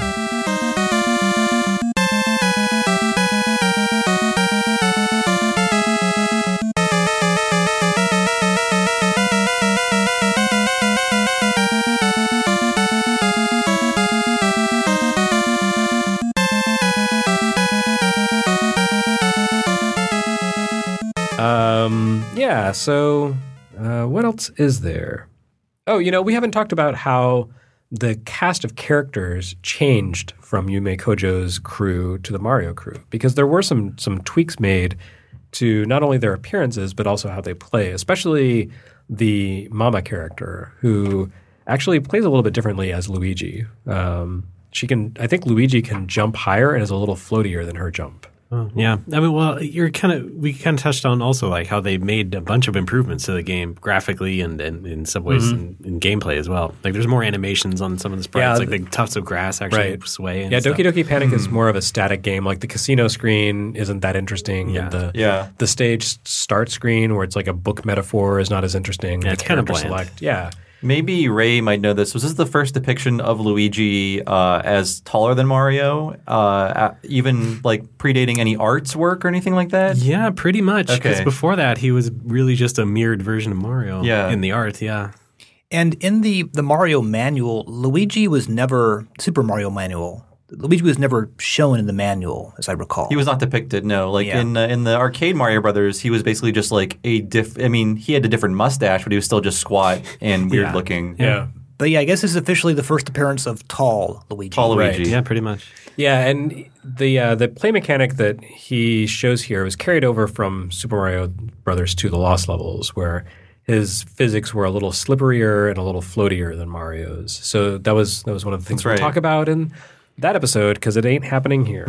Um, yeah, so uh, what else is there? Oh, you know, we haven't talked about how the cast of characters changed from Yume Kojo's crew to the Mario crew, because there were some some tweaks made to not only their appearances but also how they play, especially the Mama character, who actually plays a little bit differently as Luigi. Um, she can, I think Luigi can jump higher and is a little floatier than her jump. Oh, yeah, I mean, well, you're kind of we kind of touched on also like how they made a bunch of improvements to the game graphically and, and in some ways in, in gameplay as well. Like there's more animations on some of the sprites, Yeah, like the tufts of grass actually sway. And Yeah, stuff. Doki Doki Panic is more of a static game. Like the casino screen isn't that interesting. Yeah. And the Yeah. the stage start screen where it's like a book metaphor is not as interesting. Yeah, The it's kinda character bland. select. Yeah. Maybe Ray might know this. Was this the first depiction of Luigi uh, as taller than Mario, uh, even like predating any arts work or anything like that? Yeah, pretty much. Because Okay. before that, he was really just a mirrored version of Mario. Yeah. in the art. Yeah, And in the, the Mario manual, Luigi was never Super Mario manual. Luigi was never shown in the manual, as I recall. He was not depicted. No, like Yeah. in uh, in the arcade Mario Brothers, he was basically just like a diff. I mean, he had a different mustache, but he was still just squat and weird Yeah. looking. Yeah. But yeah, I guess this is officially the first appearance of tall Luigi. Tall Right. Luigi. yeah, pretty much. Yeah, and the uh, the play mechanic that he shows here was carried over from Super Mario Brothers to the Lost Levels, where his physics were a little slipperier and a little floatier than Mario's. So that was that was one of the things That's we'll right. talk about in that episode because it ain't happening here.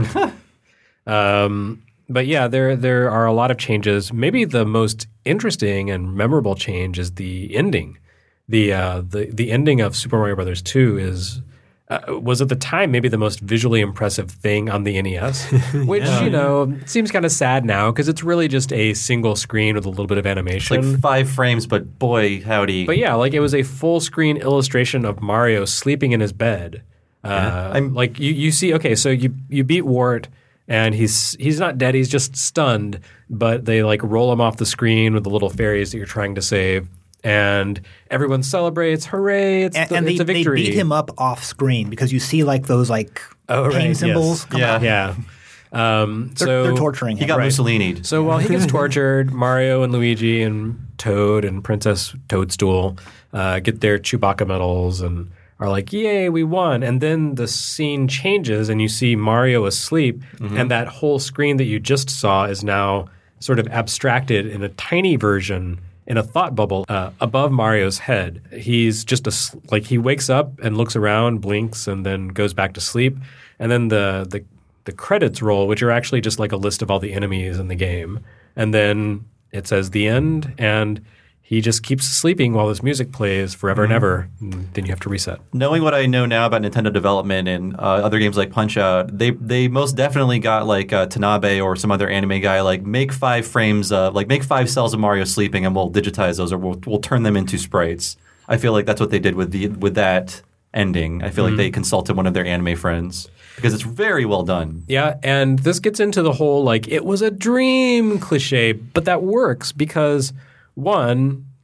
um, but yeah, there there are a lot of changes. Maybe the most interesting and memorable change is the ending. The uh, the the ending of Super Mario Brothers two is uh, was at the time maybe the most visually impressive thing on the N E S, which you know seems kind of sad now because it's really just a single screen with a little bit of It's animation. like five frames, but boy, howdy. But yeah, like it was a full screen illustration of Mario sleeping in his bed. Uh, I'm- like you, you see, okay, so you you beat Wart, and he's he's not dead, he's just stunned. But they like roll him off the screen with the little fairies that you're trying to save, and everyone celebrates, hooray! It's, And, the, and it's they, a they victory. beat him up off screen because you see like those like Oh, right, pain yes. symbols come Yeah. out. Yeah. Um, They're, so they're torturing him. he got Right. Mussolini'd. So while he gets tortured, Mario and Luigi and Toad and Princess Toadstool uh, get their Chewbacca medals and are like, yay, we won. And then the scene changes and you see Mario asleep, and that whole screen that you just saw is now sort of abstracted in a tiny version in a thought bubble uh, above Mario's head. He's just a, s- like he wakes up and looks around, blinks, and then goes back to sleep. And then the the the credits roll, which are actually just like a list of all the enemies in the game. And then it says the end, and he just keeps sleeping while this music plays forever and ever. And then you have to reset. Knowing what I know now about Nintendo development and uh, other games like Punch Out, they they most definitely got like uh, Tanabe or some other anime guy like make five frames of like make five cells of Mario sleeping and we'll digitize those or we'll we'll turn them into sprites. I feel like that's what they did with the with that ending. I feel like they consulted one of their anime friends because it's very well done. Yeah, and this gets into the whole like it was a dream cliche, but that works because one,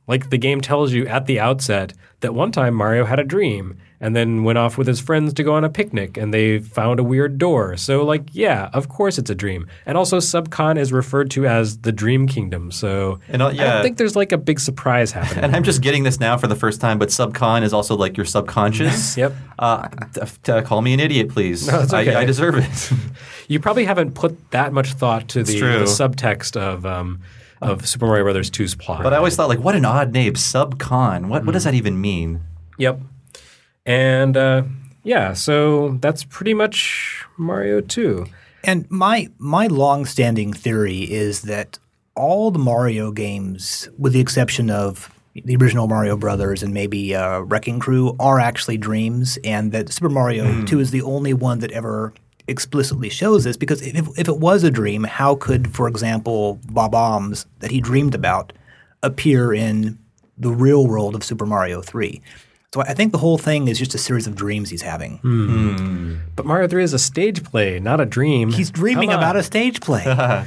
Like the game tells you at the outset that one time Mario had a dream and then went off with his friends to go on a picnic and they found a weird door. So like, yeah, of course it's a dream. And also Subcon is referred to as the Dream Kingdom. So And, uh, I yeah. don't think there's like a big surprise happening. And I'm just getting this now for the first time, but Subcon is also like your subconscious. Yep. Uh, t- t- call me an idiot, please. No, it's okay. I, I deserve it. You probably haven't put that much thought to the, true. the subtext of um, of Super Mario Brothers two's plot. But I always thought, like, what an odd name, Subcon. What, what does that even mean? Yep. And uh, yeah, so that's pretty much Mario two. And my my long-standing theory is that all the Mario games, with the exception of the original Mario Brothers and maybe uh, Wrecking Crew, are actually dreams, and that Super Mario mm. two is the only one that ever explicitly shows this. Because if, if it was a dream, how could, for example, Bob-ombs that he dreamed about appear in the real world of Super Mario three? So I think the whole thing is just a series of dreams he's having. Mm. But Mario three is a stage play, not a dream. He's dreaming about a stage play.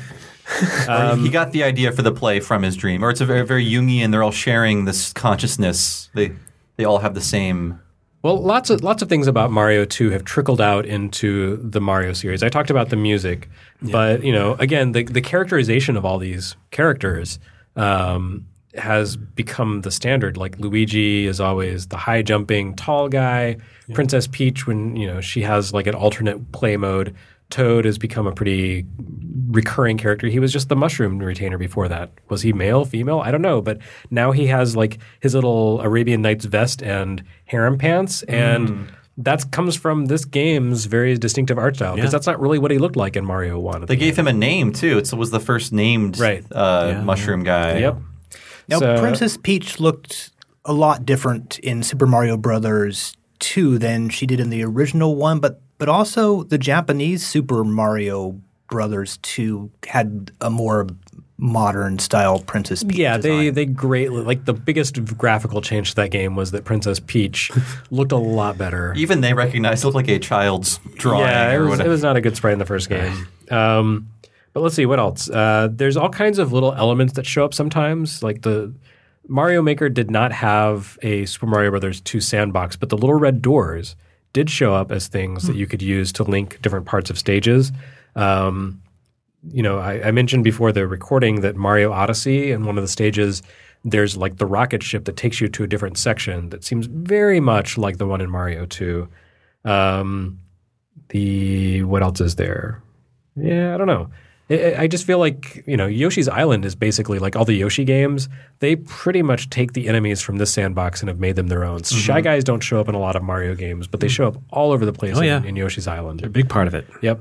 um, he got the idea for the play from his dream. Or it's a very, very Jungian. They're all sharing this consciousness. They they all have the same. Well, lots of lots of things about Mario two have trickled out into the Mario series. I talked about the music, yeah. but you know, again, the the characterization of all these characters um, has become the standard. Like Luigi is always the high jumping tall guy. Yeah. Princess Peach, when you know she has like an alternate play mode. Toad has become a pretty recurring character. He was just the mushroom retainer before that. Was he male, female? I don't know. But now he has like his little Arabian Nights vest and harem pants. And mm. that comes from this game's very distinctive art style. Because yeah. that's not really what he looked like in Mario one. They gave him a name too. It was the first named right. uh, yeah. mushroom guy. Yep. Now so, Princess Peach looked a lot different in Super Mario Brothers two than she did in the original one. But But also the Japanese Super Mario Brothers two had a more modern style Princess Peach Yeah, design. they they greatly – like the biggest graphical change to that game was that Princess Peach looked a lot better. Even they recognized it looked like a child's drawing. Yeah, it or was, whatever. it was not a good sprite in the first game. Um, but let's see, what else? Uh, there's all kinds of little elements that show up sometimes. Like the Mario Maker did not have a Super Mario Brothers two sandbox, but the little red doors – did show up as things that you could use to link different parts of stages. Um, you know, I, I mentioned before the recording that Mario Odyssey in one of the stages, there's like the rocket ship that takes you to a different section that seems very much like the one in Mario two. Um, the what else is there? Yeah, I don't know. I, I just feel like, you know, Yoshi's Island is basically like all the Yoshi games. They pretty much take the enemies from this sandbox and have made them their own. Mm-hmm. Shy Guys don't show up in a lot of Mario games, but they show up all over the place oh, in, yeah. in Yoshi's Island. They're a big part of it. Yep.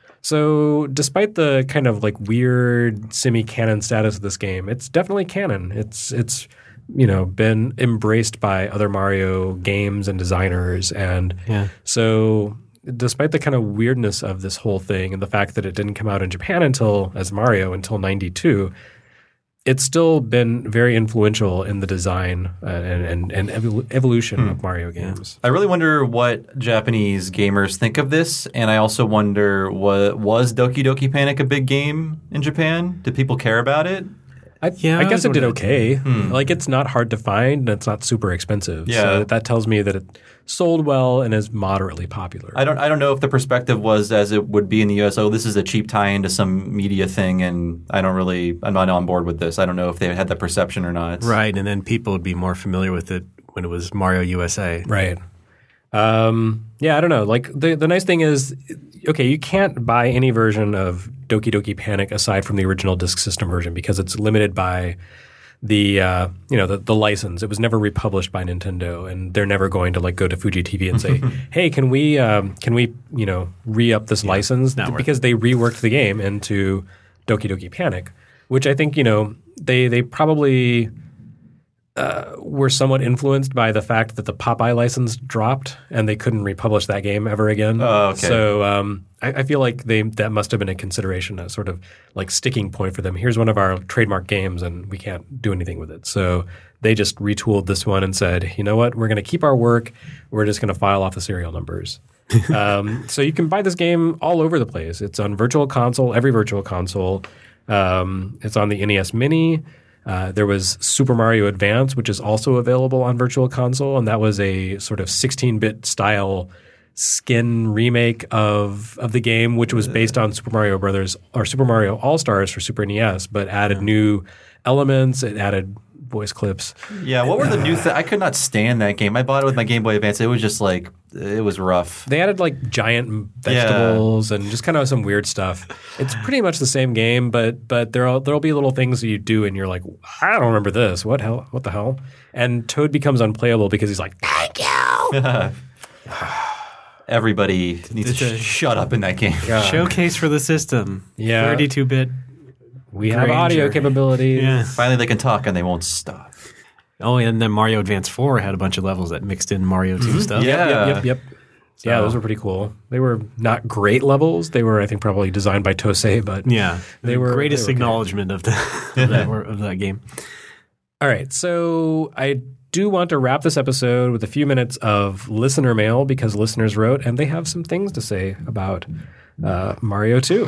So despite the kind of like weird semi-canon status of this game, it's definitely canon. It's it's you know been embraced by other Mario games and designers, and yeah. so despite the kind of weirdness of this whole thing and the fact that it didn't come out in Japan until as Mario until ninety-two, it's still been very influential in the design uh, and, and, and evol- evolution hmm. of Mario games. I really wonder what Japanese gamers think of this, and I also wonder, what, was Doki Doki Panic a big game in Japan? Did people care about it? I, yeah, I guess I it did wondering. okay. Hmm. Like it's not hard to find and it's not super expensive. Yeah. So that tells me that it sold well and is moderately popular. I don't I don't know if the perspective was as it would be in the U S. Oh, this is a cheap tie-in to some media thing, and I don't really I'm not on board with this. I don't know if they had that perception or not. Right, and then people would be more familiar with it when it was Mario U S A. Right. Um, yeah, I don't know. Like the the nice thing is, okay, you can't buy any version of Doki Doki Panic aside from the original Disk System version because it's limited by the uh, you know the, the license. It was never republished by Nintendo, and they're never going to like go to Fuji T V and say, "Hey, can we um, can we you know re up this yeah, license?" Because they reworked the game into Doki Doki Panic, which I think you know they they probably. Uh, were somewhat influenced by the fact that the Popeye license dropped and they couldn't republish that game ever again. Oh, okay. So um, I, I feel like they that must have been a consideration, a sort of like sticking point for them. Here's one of our trademark games and we can't do anything with it. So they just retooled this one and said, you know what, we're going to keep our work. We're just going to file off the serial numbers. um, so you can buy this game all over the place. It's on Virtual Console, every Virtual Console. Um, it's on the N E S Mini. Uh, there was Super Mario Advance, which is also available on Virtual Console, and that was a sort of sixteen-bit style skin remake of of the game, which was based on Super Mario Brothers or Super Mario All Stars for Super N E S, but added yeah. new elements. It added voice clips. Yeah, what were the new things? I could not stand that game. I bought it with my Game Boy Advance. It was just like, it was rough. They added like giant vegetables yeah. and just kind of some weird stuff. It's pretty much the same game, but but there'll there'll be little things that you do and you're like, I don't remember this. What hell? What the hell? And Toad becomes unplayable because he's like, thank you. Everybody needs It's to a- shut up in that game. Yeah. Showcase for the system. Yeah. thirty-two bit. We have audio Granger. capabilities. Yeah. Finally, they can talk and they won't stop. Oh, and then Mario Advance four had a bunch of levels that mixed in Mario two stuff. Yeah. Yep, yep, yep. Yeah, those were pretty cool. They were not great levels. They were, I think, probably designed by Tosei, but Yeah. They the were- greatest they were good. acknowledgement of, the, of, that, of that game. All right, so I do want to wrap this episode with a few minutes of listener mail because listeners wrote and they have some things to say about uh, Mario two.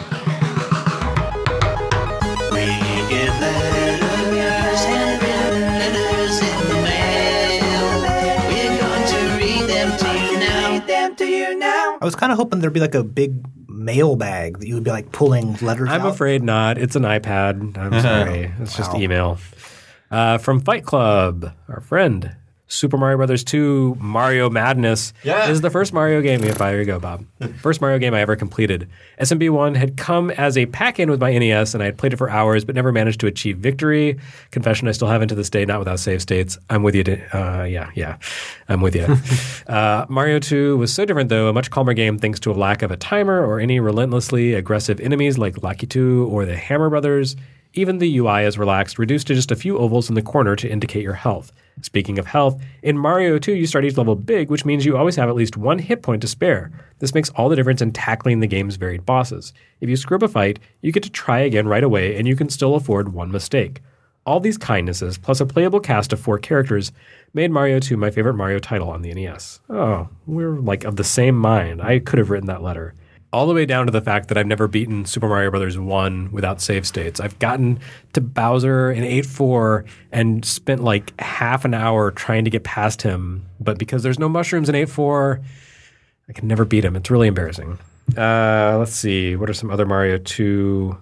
We get letters, handwritten letters in the mail. We're going to read them to you now. Read them to you now. I was kind of hoping there'd be like a big mail bag that you would be like pulling letters I'm out. afraid not. It's an iPad. I'm sorry. It's just Wow. email. Uh, from Fight Club, our friend, Super Mario Brothers two Mario Madness Yeah. is the first Mario game. Yeah, there you go, Bob. First Mario game I ever completed. S M B one had come as a pack-in with my N E S, and I had played it for hours, but never managed to achieve victory. Confession, I still haven't to this day, not without save states. I'm with you. To, uh, yeah, yeah, I'm with you. uh, Mario two was so different, though, a much calmer game thanks to a lack of a timer or any relentlessly aggressive enemies like Lakitu or the Hammer Brothers. Even the U I is relaxed, reduced to just a few ovals in the corner to indicate your health. Speaking of health, in Mario two you start each level big, which means you always have at least one hit point to spare. This makes all the difference in tackling the game's varied bosses. If you screw up a fight, you get to try again right away, and you can still afford one mistake. All these kindnesses, plus a playable cast of four characters, made Mario two my favorite Mario title on the N E S. Oh, we're like of the same mind. I could have written that letter. All the way down to the fact that I've never beaten Super Mario Brothers one without save states. I've gotten to Bowser in eight four and spent like half an hour trying to get past him, but because there's no mushrooms in eight four, I can never beat him. It's really embarrassing. Uh, let's see. What are some other Mario two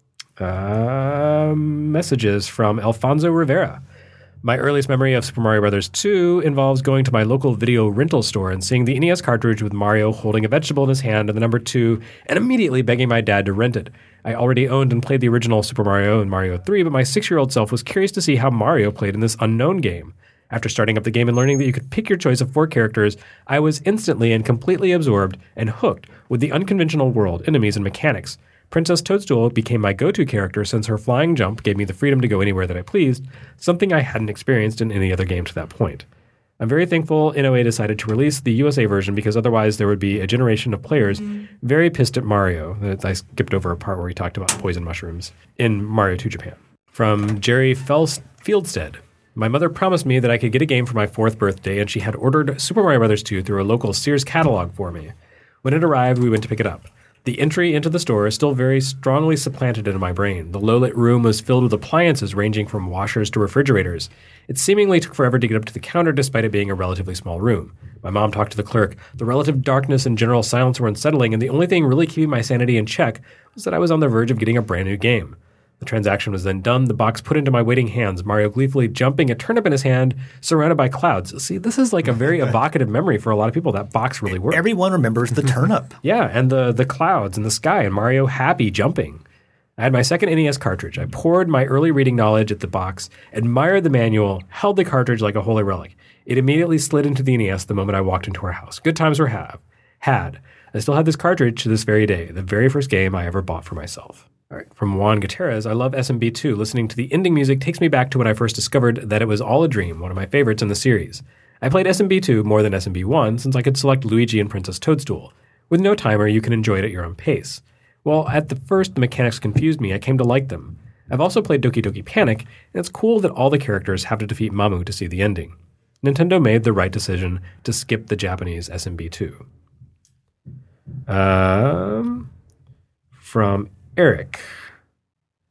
uh, messages from Alfonso Rivera? My earliest memory of Super Mario Brothers two involves going to my local video rental store and seeing the N E S cartridge with Mario holding a vegetable in his hand and the number two and immediately begging my dad to rent it. I already owned and played the original Super Mario and Mario three, but my six-year-old self was curious to see how Mario played in this unknown game. After starting up the game and learning that you could pick your choice of four characters, I was instantly and completely absorbed and hooked with the unconventional world, enemies, and mechanics. Princess Toadstool became my go-to character since her flying jump gave me the freedom to go anywhere that I pleased, something I hadn't experienced in any other game to that point. I'm very thankful N O A decided to release the U S A version because otherwise there would be a generation of players very pissed at Mario. I skipped over a part where he talked about poison mushrooms in Mario two Japan. From Jerry Fels- Fieldstead. My mother promised me that I could get a game for my fourth birthday, and she had ordered Super Mario Brothers two through a local Sears catalog for me. When it arrived, we went to pick it up. The entry into the store is still very strongly supplanted into my brain. The low-lit room was filled with appliances ranging from washers to refrigerators. It seemingly took forever to get up to the counter despite it being a relatively small room. My mom talked to the clerk. The relative darkness and general silence were unsettling, and the only thing really keeping my sanity in check was that I was on the verge of getting a brand new game. The transaction was then done, the box put into my waiting hands, Mario gleefully jumping, a turnip in his hand, surrounded by clouds. See, this is like a very evocative memory for a lot of people. That box really worked. Everyone remembers the turnip. Yeah, and the the clouds and the sky and Mario happy jumping. I had my second N E S cartridge. I poured my early reading knowledge at the box, admired the manual, held the cartridge like a holy relic. It immediately slid into the N E S the moment I walked into our house. Good times were have, had. I still have this cartridge to this very day, the very first game I ever bought for myself. All right, from Juan Gutierrez, I love S M B two. Listening to the ending music takes me back to when I first discovered that it was all a dream, one of my favorites in the series. I played S M B two more than S M B one since I could select Luigi and Princess Toadstool. With no timer, you can enjoy it at your own pace. While at the first the mechanics confused me, I came to like them. I've also played Doki Doki Panic, and it's cool that all the characters have to defeat Mamu to see the ending. Nintendo made the right decision to skip the Japanese S M B two. Um, from Eric.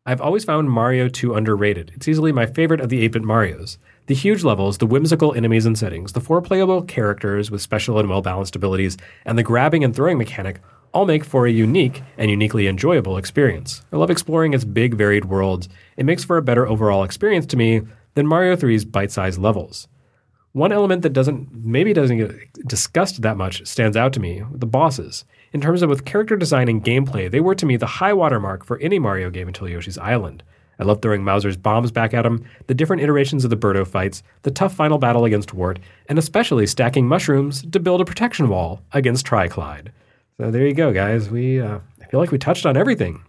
I've always found Mario two underrated. It's easily my favorite of the eight-bit Marios. The huge levels, the whimsical enemies and settings, the four playable characters with special and well-balanced abilities, and the grabbing and throwing mechanic all make for a unique and uniquely enjoyable experience. I love exploring its big, varied worlds. It makes for a better overall experience to me than Mario three's bite-sized levels. One element that doesn't maybe doesn't get discussed that much stands out to me, the bosses. In terms of with character design and gameplay, they were to me the high watermark for any Mario game until Yoshi's Island. I love throwing Mauser's bombs back at him, the different iterations of the Birdo fights, the tough final battle against Wart, and especially stacking mushrooms to build a protection wall against Triclyde. So there you go, guys. We uh, I feel like we touched on everything.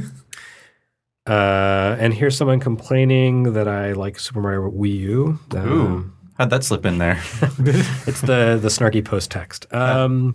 uh, and here's someone complaining that I like Super Mario Wii U. Um, Ooh, how'd that slip in there? It's the the snarky post text. Um,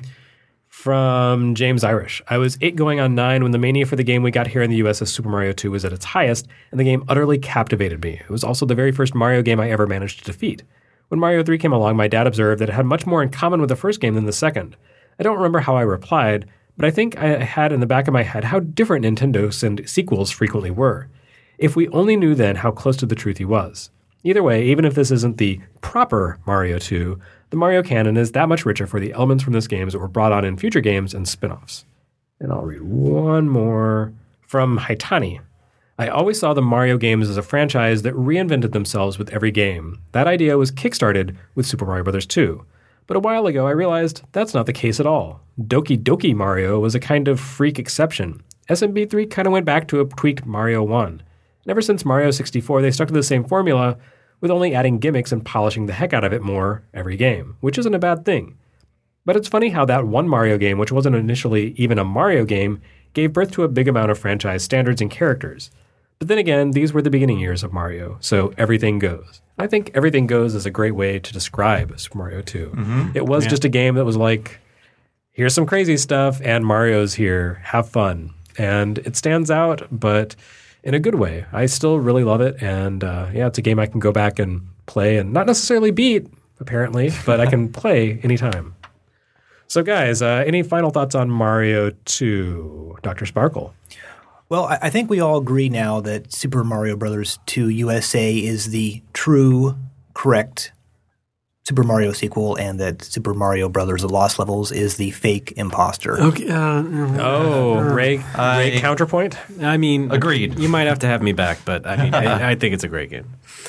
from James Irish. I was eight going on nine when the mania for the game we got here in the U S as Super Mario two was at its highest, and the game utterly captivated me. It was also the very first Mario game I ever managed to defeat. When Mario three came along, my dad observed that it had much more in common with the first game than the second. I don't remember how I replied, but I think I had in the back of my head how different Nintendo's and sequels frequently were. If we only knew then how close to the truth he was. Either way, even if this isn't the proper Mario two, the Mario canon is that much richer for the elements from this game that were brought on in future games and spin-offs. And I'll read one more from Haitani. I always saw the Mario games as a franchise that reinvented themselves with every game. That idea was kickstarted with Super Mario Bros. two. But a while ago, I realized that's not the case at all. Doki Doki Mario was a kind of freak exception. S M B three kind of went back to a tweaked Mario one. And ever since Mario sixty-four, they stuck to the same formula, with only adding gimmicks and polishing the heck out of it more every game, which isn't a bad thing. But it's funny how that one Mario game, which wasn't initially even a Mario game, gave birth to a big amount of franchise standards and characters. But then again, these were the beginning years of Mario, so everything goes. I think everything goes is a great way to describe Super Mario two. Mm-hmm. It was yeah. just a game that was like, here's some crazy stuff, and Mario's here, have fun. And it stands out, but in a good way. I still really love it, and uh, yeah, it's a game I can go back and play and not necessarily beat, apparently, but I can play anytime. So guys, uh, any final thoughts on Mario two? Doctor Sparkle? Well, I think we all agree now that Super Mario Bros. two U S A is the true, correct Super Mario sequel, and that Super Mario Bros. The Lost Levels is the fake imposter. Okay. Uh, oh, Ray, I, Ray counterpoint? I mean, agreed. You might have to have me back, but I mean, I, I think it's a great game.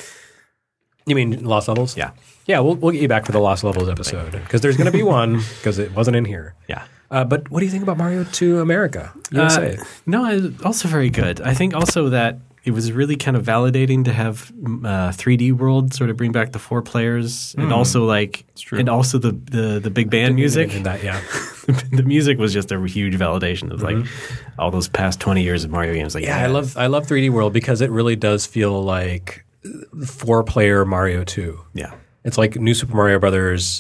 You mean Lost Levels? Yeah. Yeah, we'll, we'll get you back for the Lost Levels episode, because there's going to be one, because it wasn't in here. Yeah. Uh, but what do you think about Mario two America, U S A? Uh, no, it's also very good. I think also that it was really kind of validating to have uh, three D World sort of bring back the four players, mm. and also like, and also the the, the big band music. That, yeah. The music was just a huge validation of like mm-hmm. all those past twenty years of Mario games. Like, yeah, yeah, I love I love three D World because it really does feel like four player Mario two. Yeah, it's like New Super Mario Brothers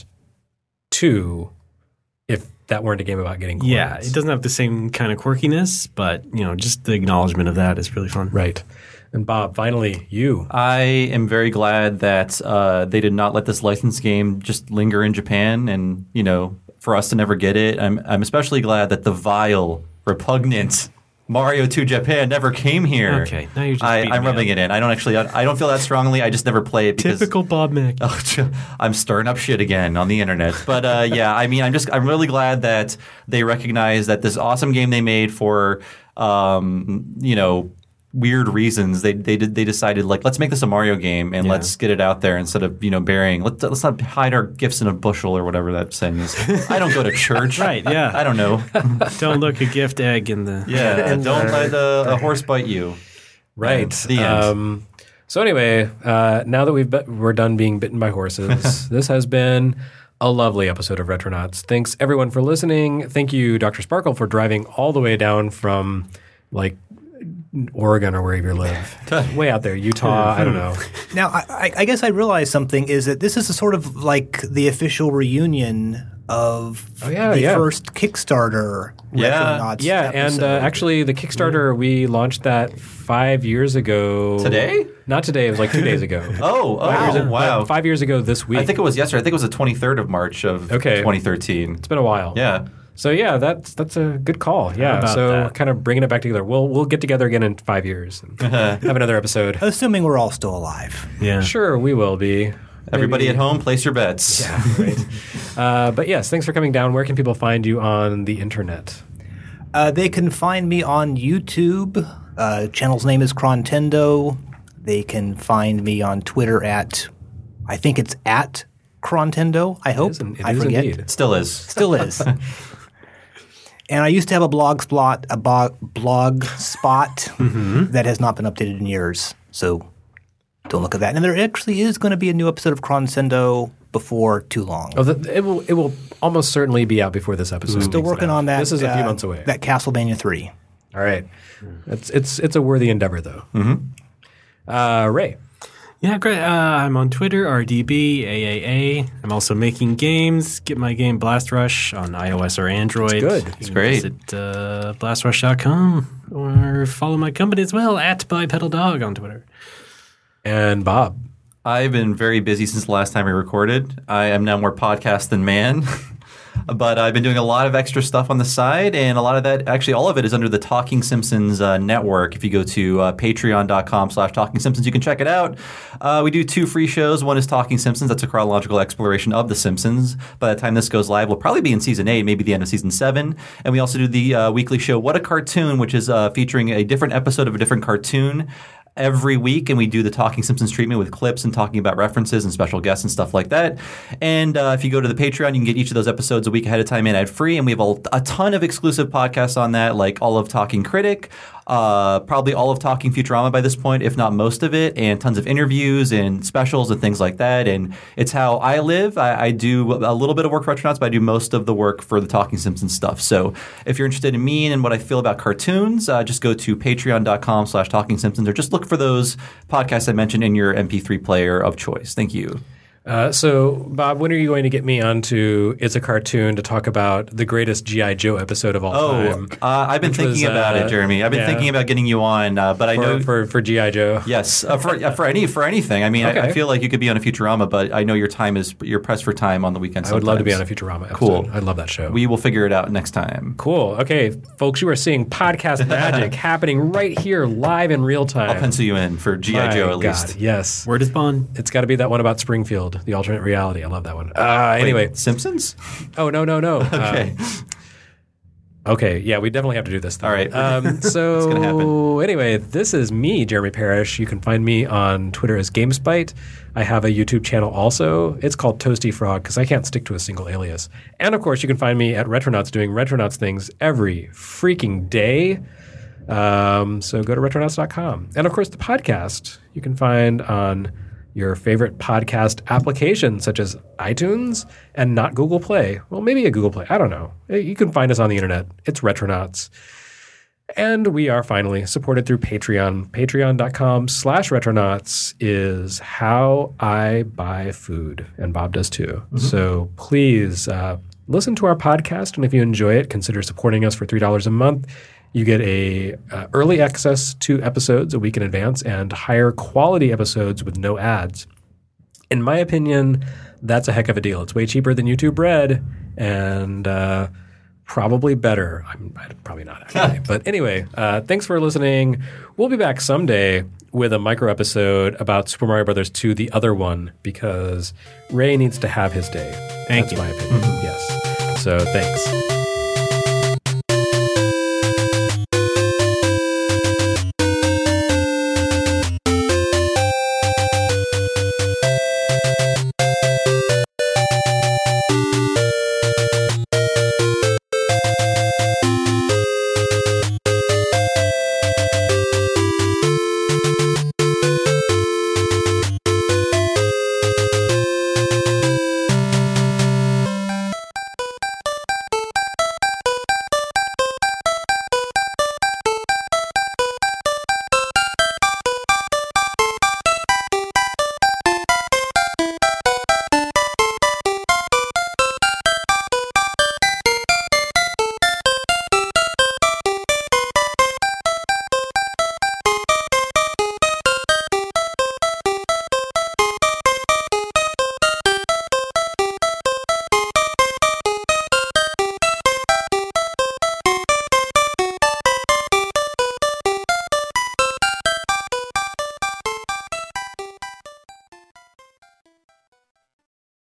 two. If that weren't a game about getting coins. Yeah, it doesn't have the same kind of quirkiness, but you know, just the acknowledgement of that is really fun. Right. And Bob, finally, you. I am very glad that uh, they did not let this licensed game just linger in Japan, and you know, for us to never get it. I'm I'm especially glad that the vile, repugnant Mario two Japan never came here. Okay, now you're just I, I'm rubbing it in. I don't actually. I, I don't feel that strongly. I just never play it because typical Bob Mack. Oh, I'm stirring up shit again on the internet. But uh, yeah, I mean, I'm just. I'm really glad that they recognize that this awesome game they made for, um, you know, weird reasons. They they did they decided like let's make this a Mario game and yeah. let's get it out there instead of you know burying. Let's let's not hide our gifts in a bushel or whatever that saying is. I don't go to church. Right? Yeah. I don't know. Don't look a gift egg in the yeah. Don't let a, a horse bite you. Right. And the end. Um, so anyway, uh, now that we've be- we're done being bitten by horses, this has been a lovely episode of Retronauts. Thanks everyone for listening. Thank you, Doctor Sparkle, for driving all the way down from like Oregon or wherever you live, way out there, Utah. I don't know. Now, I, I guess I realized something is that this is a sort of like the official reunion of oh, yeah, the yeah. first Kickstarter. Yeah, Retronauts yeah, episode. and uh, actually, the Kickstarter we launched that five years ago. Today? Not today. It was like two days ago. Oh, oh, Five years- wow! Five years ago this week. I think it was yesterday. I think it was the twenty-third of March of Okay. twenty thirteen. It's been a while. Yeah. So yeah, that's that's a good call. Yeah, about so that? kind of bringing it back together. We'll we'll get together again in five years and have another episode. Assuming we're all still alive. Yeah. Sure, we will be. Everybody Maybe- at home, place your bets. Yeah, right. uh, but yes, thanks for coming down. Where can people find you on the internet? Uh, they can find me on YouTube. Uh, channel's name is Crontendo. They can find me on Twitter at, I think it's at Crontendo, I hope. is in- it I is forget. indeed. Still is. Still is. And I used to have a blog spot, a bo- blog spot that has not been updated in years. So don't look at that. And there actually is going to be a new episode of Crontendo before too long. Oh, the, it will it will almost certainly be out before this episode. Still comes working out. on that. This is a few uh, months away. That Castlevania three. All right, it's it's it's a worthy endeavor though. Mm-hmm. Uh, Ray. Yeah, great. Uh, I'm on Twitter, R D B, A A A. I'm also making games. Get my game Blast Rush on iOS or Android. It's good. You It's can great. Visit uh, blast rush dot com or follow my company as well, at Bipedal Dog on Twitter. And Bob. I've been very busy since the last time we recorded. I am now more podcast than man. But I've been doing a lot of extra stuff on the side, and a lot of that, actually all of it is under the Talking Simpsons uh, network. If you go to uh, patreon.com slash Talking Simpsons, you can check it out. Uh, we do two free shows. One is Talking Simpsons. That's a chronological exploration of The Simpsons. By the time this goes live, we'll probably be in season eight, maybe the end of season seven. And we also do the uh, weekly show What a Cartoon, which is uh, featuring a different episode of a different cartoon every week, and we do the Talking Simpsons treatment with clips and talking about references and special guests and stuff like that. And uh, if you go to the Patreon, you can get each of those episodes a week ahead of time and ad free. And we have a, a ton of exclusive podcasts on that, like all of Talking Critic, uh, probably all of Talking Futurama by this point, if not most of it, and tons of interviews and specials and things like that. And it's how I live. I, I do a little bit of work for Retronauts, but I do most of the work for the Talking Simpsons stuff. So if you're interested in me and what I feel about cartoons, uh, just go to patreon.com slash Talking Simpsons or just look for those podcasts I mentioned in your M P three player of choice. Thank you. Uh, so, Bob, when are you going to get me onto It's a Cartoon to talk about the greatest G I. Joe episode of all Oh, time? uh, I've been Which thinking was, about uh, it, Jeremy. I've been yeah. thinking about getting you on, uh, but I For, know for, for G I. Joe? yes, uh, for uh, for any for anything. I mean, I, I Okay. feel like you could be on a Futurama, but I know your time is you're pressed for time on the weekend. I would love to be on a sometimes. Futurama episode. Cool. I love that show. We will figure it out next time. Cool. Okay, folks, you are seeing podcast magic happening right here live in real time. I'll pencil you in for G I. My Joe at God, least. yes. Word is bond. It's got to be that one about Springfield, the alternate reality. I love that one. Uh, anyway. Wait, Simpsons? Oh, no, no, no. Okay. Uh, okay, yeah, we definitely have to do this. Though. All right. Um, so, gonna happen. anyway, this is me, Jeremy Parrish. You can find me on Twitter as GameSpite. I have a YouTube channel also. It's called Toasty Frog because I can't stick to a single alias. And, of course, you can find me at Retronauts doing Retronauts things every freaking day. Um, so go to retronauts dot com. And, of course, the podcast you can find on your favorite podcast application, such as iTunes and not Google Play. Well, maybe a Google Play. I don't know. You can find us on the internet. It's Retronauts. And we are finally supported through Patreon. Patreon.com slash Retronauts is how I buy food. And Bob does too. Mm-hmm. So please uh, listen to our podcast. And if you enjoy it, consider supporting us for three dollars a month. You get a uh, early access to episodes a week in advance and higher quality episodes with no ads. In my opinion, that's a heck of a deal. It's way cheaper than YouTube Red and uh, probably better. I'm, I'm probably not actually. But anyway, uh, thanks for listening. We'll be back someday with a micro episode about Super Mario Brothers two, the other one, because Ray needs to have his day. Thank that's you. my opinion. Yes. So thanks.